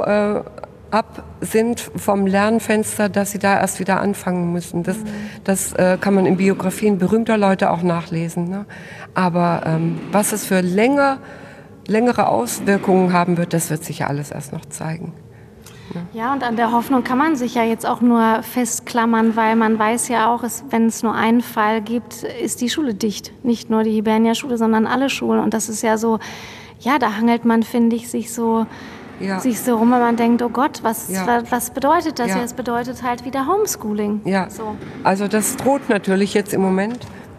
ab sind vom Lernfenster, dass sie da erst wieder anfangen müssen. Das kann man in Biografien berühmter Leute auch nachlesen. Ne? Aber was es für längere Auswirkungen haben wird, das wird sich ja alles erst noch zeigen. Ja, und an der Hoffnung kann man sich ja jetzt auch nur festklammern, weil man weiß ja auch, wenn es nur einen Fall gibt, ist die Schule dicht. Nicht nur die Hibernia-Schule, sondern alle Schulen. Und das ist ja so, ja, da hangelt man, finde ich, sich so rum, wenn man denkt, oh Gott, was bedeutet das? Ja, es bedeutet halt wieder Homeschooling. Ja, so. Also das droht natürlich jetzt im Moment.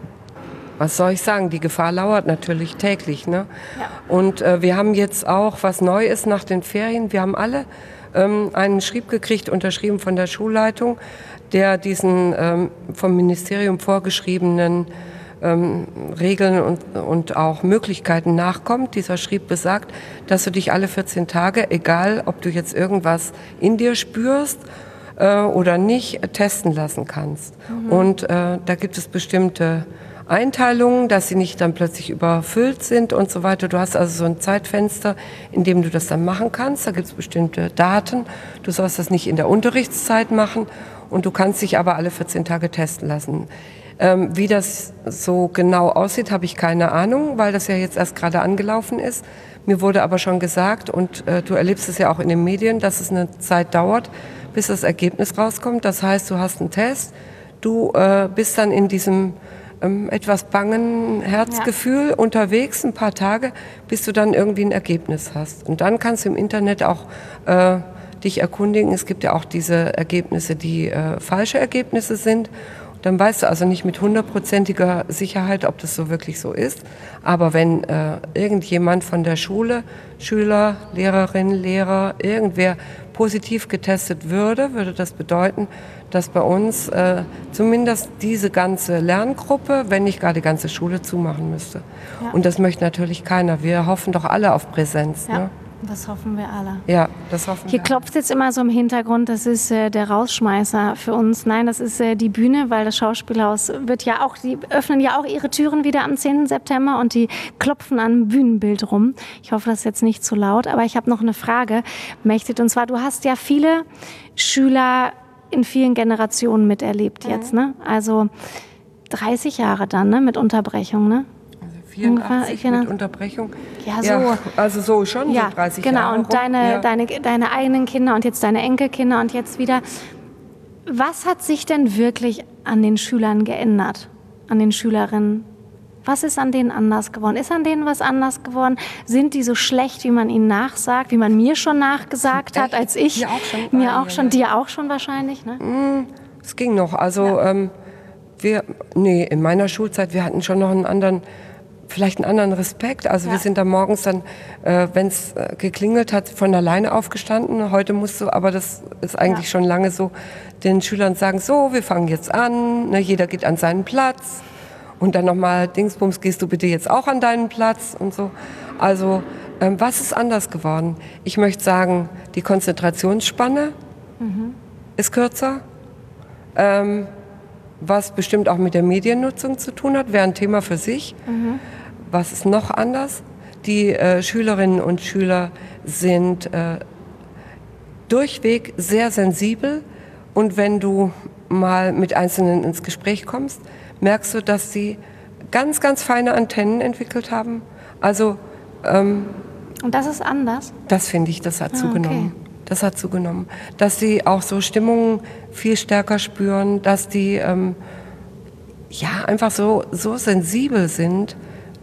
Was soll ich sagen? Die Gefahr lauert natürlich täglich. Ne? Ja. Und wir haben jetzt auch, was neu ist nach den Ferien, wir haben alle einen Schrieb gekriegt, unterschrieben von der Schulleitung, der diesen vom Ministerium vorgeschriebenen Regeln und auch Möglichkeiten nachkommt. Dieser Schrieb besagt, dass du dich alle 14 Tage, egal ob du jetzt irgendwas in dir spürst oder nicht, testen lassen kannst. Und da gibt es bestimmte Einteilungen, dass sie nicht dann plötzlich überfüllt sind und so weiter. Du hast also so ein Zeitfenster, in dem du das dann machen kannst. Da gibt es bestimmte Daten. Du sollst das nicht in der Unterrichtszeit machen und du kannst dich aber alle 14 Tage testen lassen. Wie das so genau aussieht, habe ich keine Ahnung, weil das ja jetzt erst gerade angelaufen ist. Mir wurde aber schon gesagt, und du erlebst es ja auch in den Medien, dass es eine Zeit dauert, bis das Ergebnis rauskommt. Das heißt, du hast einen Test, du bist dann in diesem etwas bangen Herzgefühl unterwegs, ein paar Tage, bis du dann irgendwie ein Ergebnis hast. Und dann kannst du im Internet auch dich erkundigen. Es gibt ja auch diese Ergebnisse, die falsche Ergebnisse sind. Dann weißt du also nicht mit 100%iger Sicherheit, ob das so wirklich so ist. Aber wenn irgendjemand von der Schule, Schüler, Lehrerin, Lehrer, irgendwer positiv getestet würde das bedeuten, dass bei uns zumindest diese ganze Lerngruppe, wenn nicht gar die ganze Schule, zumachen müsste. Ja. Und das möchte natürlich keiner. Wir hoffen doch alle auf Präsenz. Ja. Ne? Das hoffen wir alle. Ja, das hoffen wir. Hier klopft jetzt immer so im Hintergrund, das ist der Rausschmeißer für uns. Nein, das ist die Bühne, weil das Schauspielhaus die öffnen ja auch ihre Türen wieder am 10. September und die klopfen am Bühnenbild rum. Ich hoffe, das ist jetzt nicht zu laut, aber ich habe noch eine Frage, Mechtet, und zwar, du hast ja viele Schüler in vielen Generationen miterlebt jetzt, ne? Also 30 Jahre dann, ne? Mit Unterbrechung, ne? 84 mit Unterbrechung. Ja, so. Ja, also so schon, ja, so 30 genau. Jahre. Und deine eigenen Kinder und jetzt deine Enkelkinder und jetzt wieder. Was hat sich denn wirklich an den Schülern geändert? An den Schülerinnen? Was ist an denen anders geworden? Ist an denen was anders geworden? Sind die so schlecht, wie man ihnen nachsagt, wie man mir schon nachgesagt hat, als ich? Dir auch schon? Mir auch schon, dir auch schon wahrscheinlich, ne? Es ging noch. Also in meiner Schulzeit, wir hatten schon noch vielleicht einen anderen Respekt. Also wir sind da morgens dann, wenn es geklingelt hat, von alleine aufgestanden. Heute musst du, aber das ist eigentlich schon lange so, den Schülern sagen, so, wir fangen jetzt an, ne, jeder geht an seinen Platz. Und dann nochmal, Dingsbums, gehst du bitte jetzt auch an deinen Platz und so. Also was ist anders geworden? Ich möchte sagen, die Konzentrationsspanne ist kürzer. Was bestimmt auch mit der Mediennutzung zu tun hat, wäre ein Thema für sich. Was ist noch anders? Die Schülerinnen und Schüler sind durchweg sehr sensibel. Und wenn du mal mit Einzelnen ins Gespräch kommst, merkst du, dass sie ganz, ganz feine Antennen entwickelt haben. Also und das ist anders? Das finde ich, das hat zugenommen. Okay. Das hat zugenommen. Dass sie auch so Stimmungen viel stärker spüren, dass die einfach so sensibel sind,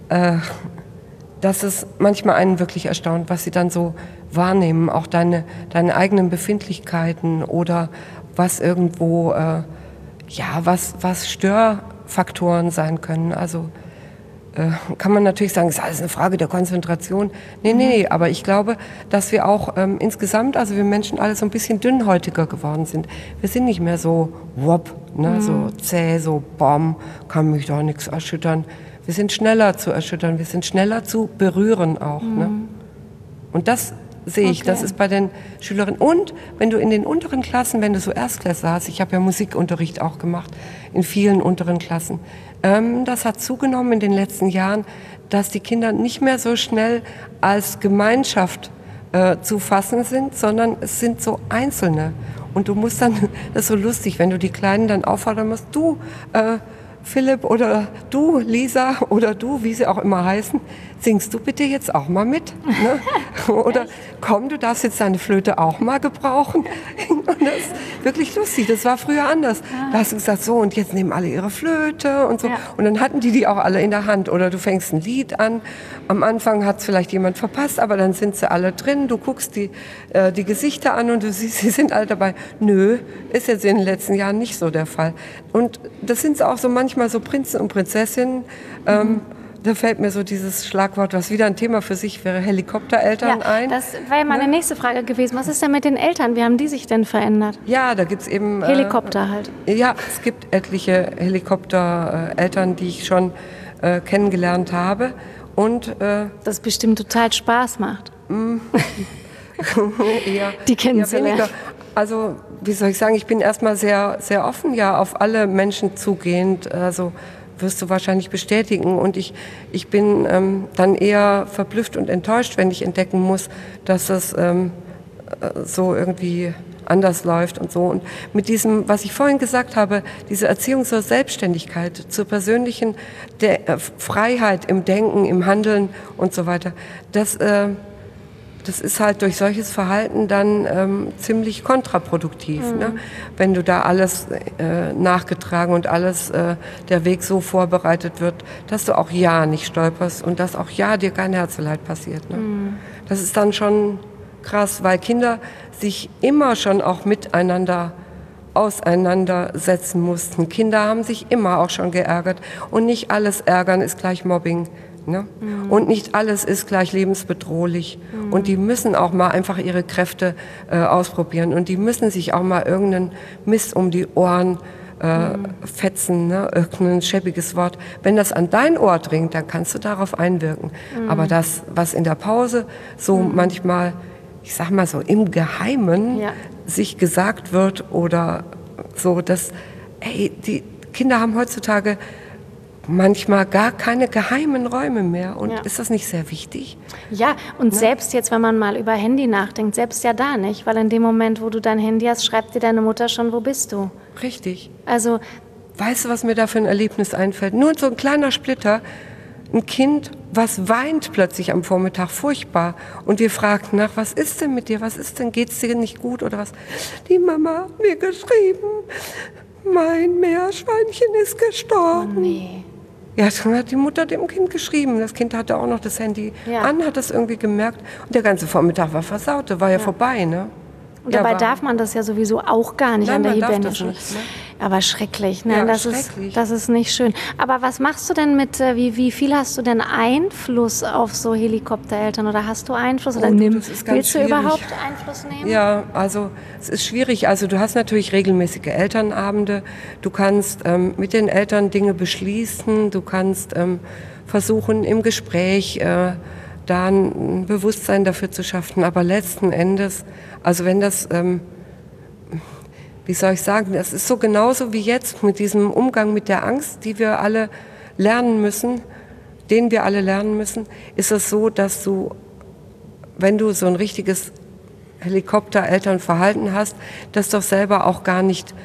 dass es manchmal einen wirklich erstaunt, was sie dann so wahrnehmen. Auch deine eigenen Befindlichkeiten oder was irgendwo, was Störfaktoren sein können. Also kann man natürlich sagen, es ist alles eine Frage der Konzentration. Nee, aber ich glaube, dass wir auch insgesamt, also wir Menschen alle so ein bisschen dünnhäutiger geworden sind. Wir sind nicht mehr so so zäh, so kann mich doch nichts erschüttern. Wir sind schneller zu erschüttern, wir sind schneller zu berühren auch. Ne? Und das sehe ich, das ist bei den Schülerinnen. Und wenn du in den unteren Klassen, wenn du so Erstklässler hast, ich habe ja Musikunterricht auch gemacht, in vielen unteren Klassen, das hat zugenommen in den letzten Jahren, dass die Kinder nicht mehr so schnell als Gemeinschaft zu fassen sind, sondern es sind so Einzelne. Und du musst dann, das ist so lustig, wenn du die Kleinen dann auffordern musst, du Philipp oder du Lisa oder du, wie sie auch immer heißen, singst du bitte jetzt auch mal mit? Ne? Oder komm, du darfst jetzt deine Flöte auch mal gebrauchen. Und das ist wirklich lustig, das war früher anders. Da hast du gesagt, so und jetzt nehmen alle ihre Flöte und so. Ja. Und dann hatten die auch alle in der Hand. Oder du fängst ein Lied an, am Anfang hat es vielleicht jemand verpasst, aber dann sind sie alle drin, du guckst die Gesichter an und du siehst, sie sind alle dabei. Nö, ist jetzt in den letzten Jahren nicht so der Fall. Und das sind auch so manchmal so Prinzen und Prinzessinnen. Da fällt mir so dieses Schlagwort, was wieder ein Thema für sich wäre, Helikoptereltern ein. Das wäre meine nächste Frage gewesen. Was ist denn mit den Eltern? Wie haben die sich denn verändert? Ja, da gibt es eben... Helikopter halt. Ja, es gibt etliche Helikoptereltern, die ich schon kennengelernt habe. Und das bestimmt total Spaß macht. Die kennenzulernen. Ja, also, wie soll ich sagen, ich bin erstmal sehr, sehr offen, auf alle Menschen zugehend. Also wirst du wahrscheinlich bestätigen. Und ich bin dann eher verblüfft und enttäuscht, wenn ich entdecken muss, dass das so irgendwie anders läuft und so. Und mit diesem, was ich vorhin gesagt habe, diese Erziehung zur Selbstständigkeit, zur persönlichen Freiheit im Denken, im Handeln und so weiter, das das ist halt durch solches Verhalten dann ziemlich kontraproduktiv. Ne? Wenn du da alles nachgetragen und alles, der Weg so vorbereitet wird, dass du auch ja nicht stolperst und dass auch ja dir kein Herzeleid passiert. Ne? Das ist dann schon krass, weil Kinder sich immer schon auch miteinander auseinandersetzen mussten. Kinder haben sich immer auch schon geärgert und nicht alles Ärgern ist gleich Mobbing. Ne? Und nicht alles ist gleich lebensbedrohlich. Und die müssen auch mal einfach ihre Kräfte ausprobieren. Und die müssen sich auch mal irgendeinen Mist um die Ohren fetzen, ne? Irgendein schäbiges Wort. Wenn das an dein Ohr dringt, dann kannst du darauf einwirken. Aber das, was in der Pause so manchmal, ich sag mal so, im Geheimen sich gesagt wird oder so, dass, die Kinder haben heutzutage manchmal gar keine geheimen Räume mehr. Und ist das nicht sehr wichtig? Ja, und selbst jetzt, wenn man mal über Handy nachdenkt, selbst ja da nicht, weil in dem Moment, wo du dein Handy hast, schreibt dir deine Mutter schon, wo bist du? Richtig. Also, weißt du, was mir da für ein Erlebnis einfällt? Nur so ein kleiner Splitter, ein Kind, was weint plötzlich am Vormittag furchtbar. Und wir fragten nach, was ist denn mit dir? Was ist denn? Geht's dir nicht gut oder was? Die Mama hat mir geschrieben, mein Meerschweinchen ist gestorben. oh nee. Ja, dann hat die Mutter dem Kind geschrieben. Das Kind hatte auch noch das Handy an, hat das irgendwie gemerkt. Und der ganze Vormittag war versaut, der war ja vorbei, ne? Und dabei darf man das ja sowieso auch gar nicht an der Hibernia-Schule. Aber schrecklich, ne? Ja, das schrecklich. Das ist nicht schön. Aber was machst du denn mit, wie viel hast du denn Einfluss auf so Helikoptereltern? Oder hast du Einfluss? Oder willst du überhaupt Einfluss nehmen? Ja, also es ist schwierig. Also du hast natürlich regelmäßige Elternabende. Du kannst mit den Eltern Dinge beschließen. Du kannst versuchen im Gespräch da ein Bewusstsein dafür zu schaffen. Aber letzten Endes, also wenn das, wie soll ich sagen, das ist so genauso wie jetzt mit diesem Umgang mit der Angst, die wir alle lernen müssen, den wir alle lernen müssen, ist es so, dass du, wenn du so ein richtiges Helikopter-Elternverhalten hast, das doch selber auch gar nicht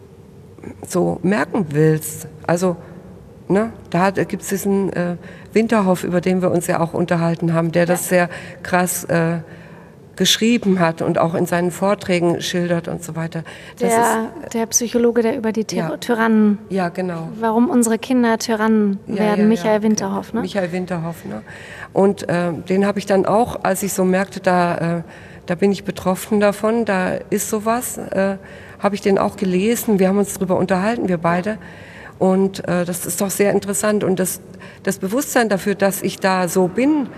so merken willst. Also, ne, da gibt es diesen Winterhoff, über den wir uns ja auch unterhalten haben, der das sehr krass geschrieben hat und auch in seinen Vorträgen schildert und so weiter. Der Psychologe, der über die Tyrannen, ja, genau. Warum unsere Kinder Tyrannen werden, Michael Winterhoff, ne? Michael Winterhoff, ne? Und den habe ich dann auch, als ich so merkte, da bin ich betroffen davon, da ist sowas, habe ich den auch gelesen, wir haben uns darüber unterhalten, wir beide. Und das ist doch sehr interessant. Und das Bewusstsein dafür, dass ich da so bin,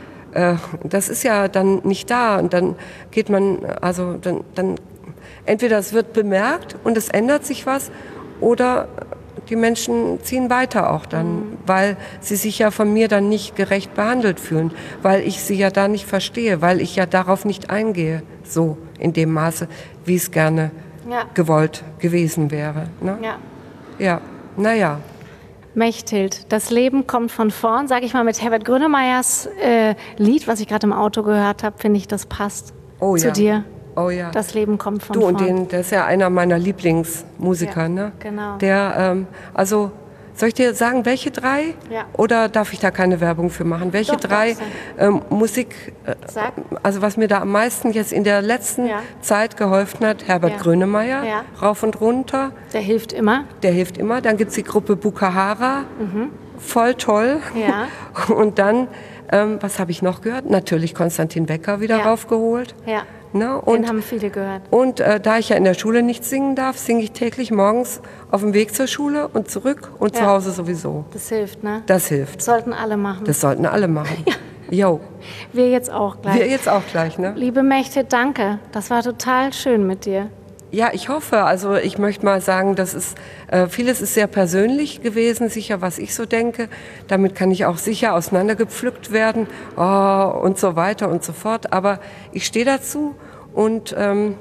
das ist ja dann nicht da. Und dann geht man, also dann entweder es wird bemerkt und es ändert sich was, oder die Menschen ziehen weiter auch dann, weil sie sich ja von mir dann nicht gerecht behandelt fühlen, weil ich sie ja da nicht verstehe, weil ich ja darauf nicht eingehe, so in dem Maße, wie es gerne gewollt gewesen wäre. Ne? Ja. Naja. Mechthild, das Leben kommt von vorn, sage ich mal, mit Herbert Grönemeyers Lied, was ich gerade im Auto gehört habe, finde ich, das passt zu dir. Oh ja. Das Leben kommt von vorn. Und der ist ja einer meiner Lieblingsmusiker, ne? Genau. Der, also, soll ich dir sagen, welche drei? Ja. Oder darf ich da keine Werbung für machen? Welche drei Musik, also was mir da am meisten jetzt in der letzten Zeit geholfen hat, Herbert Grönemeyer, Rauf und Runter. Der hilft immer. Dann gibt es die Gruppe Bukahara, voll toll. Ja. Und dann, was habe ich noch gehört? Natürlich Konstantin Wecker wieder raufgeholt. Ja. Ne? Und, den haben viele gehört. Und da ich ja in der Schule nicht singen darf, singe ich täglich morgens auf dem Weg zur Schule und zurück und zu Hause sowieso. Das hilft, ne? Das hilft. Das sollten alle machen. Das sollten alle machen. Jo. Wir jetzt auch gleich. Ne? Liebe Mechthild, danke. Das war total schön mit dir. Ja, ich hoffe. Also ich möchte mal sagen, das ist, vieles ist sehr persönlich gewesen, sicher, was ich so denke. Damit kann ich auch sicher auseinandergepflückt werden und so weiter und so fort. Aber ich stehe dazu und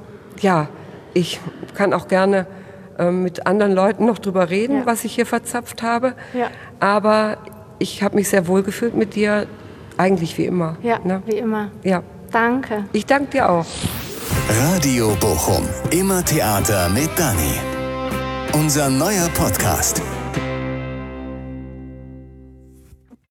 ich kann auch gerne mit anderen Leuten noch drüber reden, was ich hier verzapft habe. Ja. Aber ich habe mich sehr wohl gefühlt mit dir, eigentlich wie immer. Ja, ne? Wie immer. Ja. Danke. Ich danke dir auch. Radio Bochum. Immer Theater mit Dani. Unser neuer Podcast.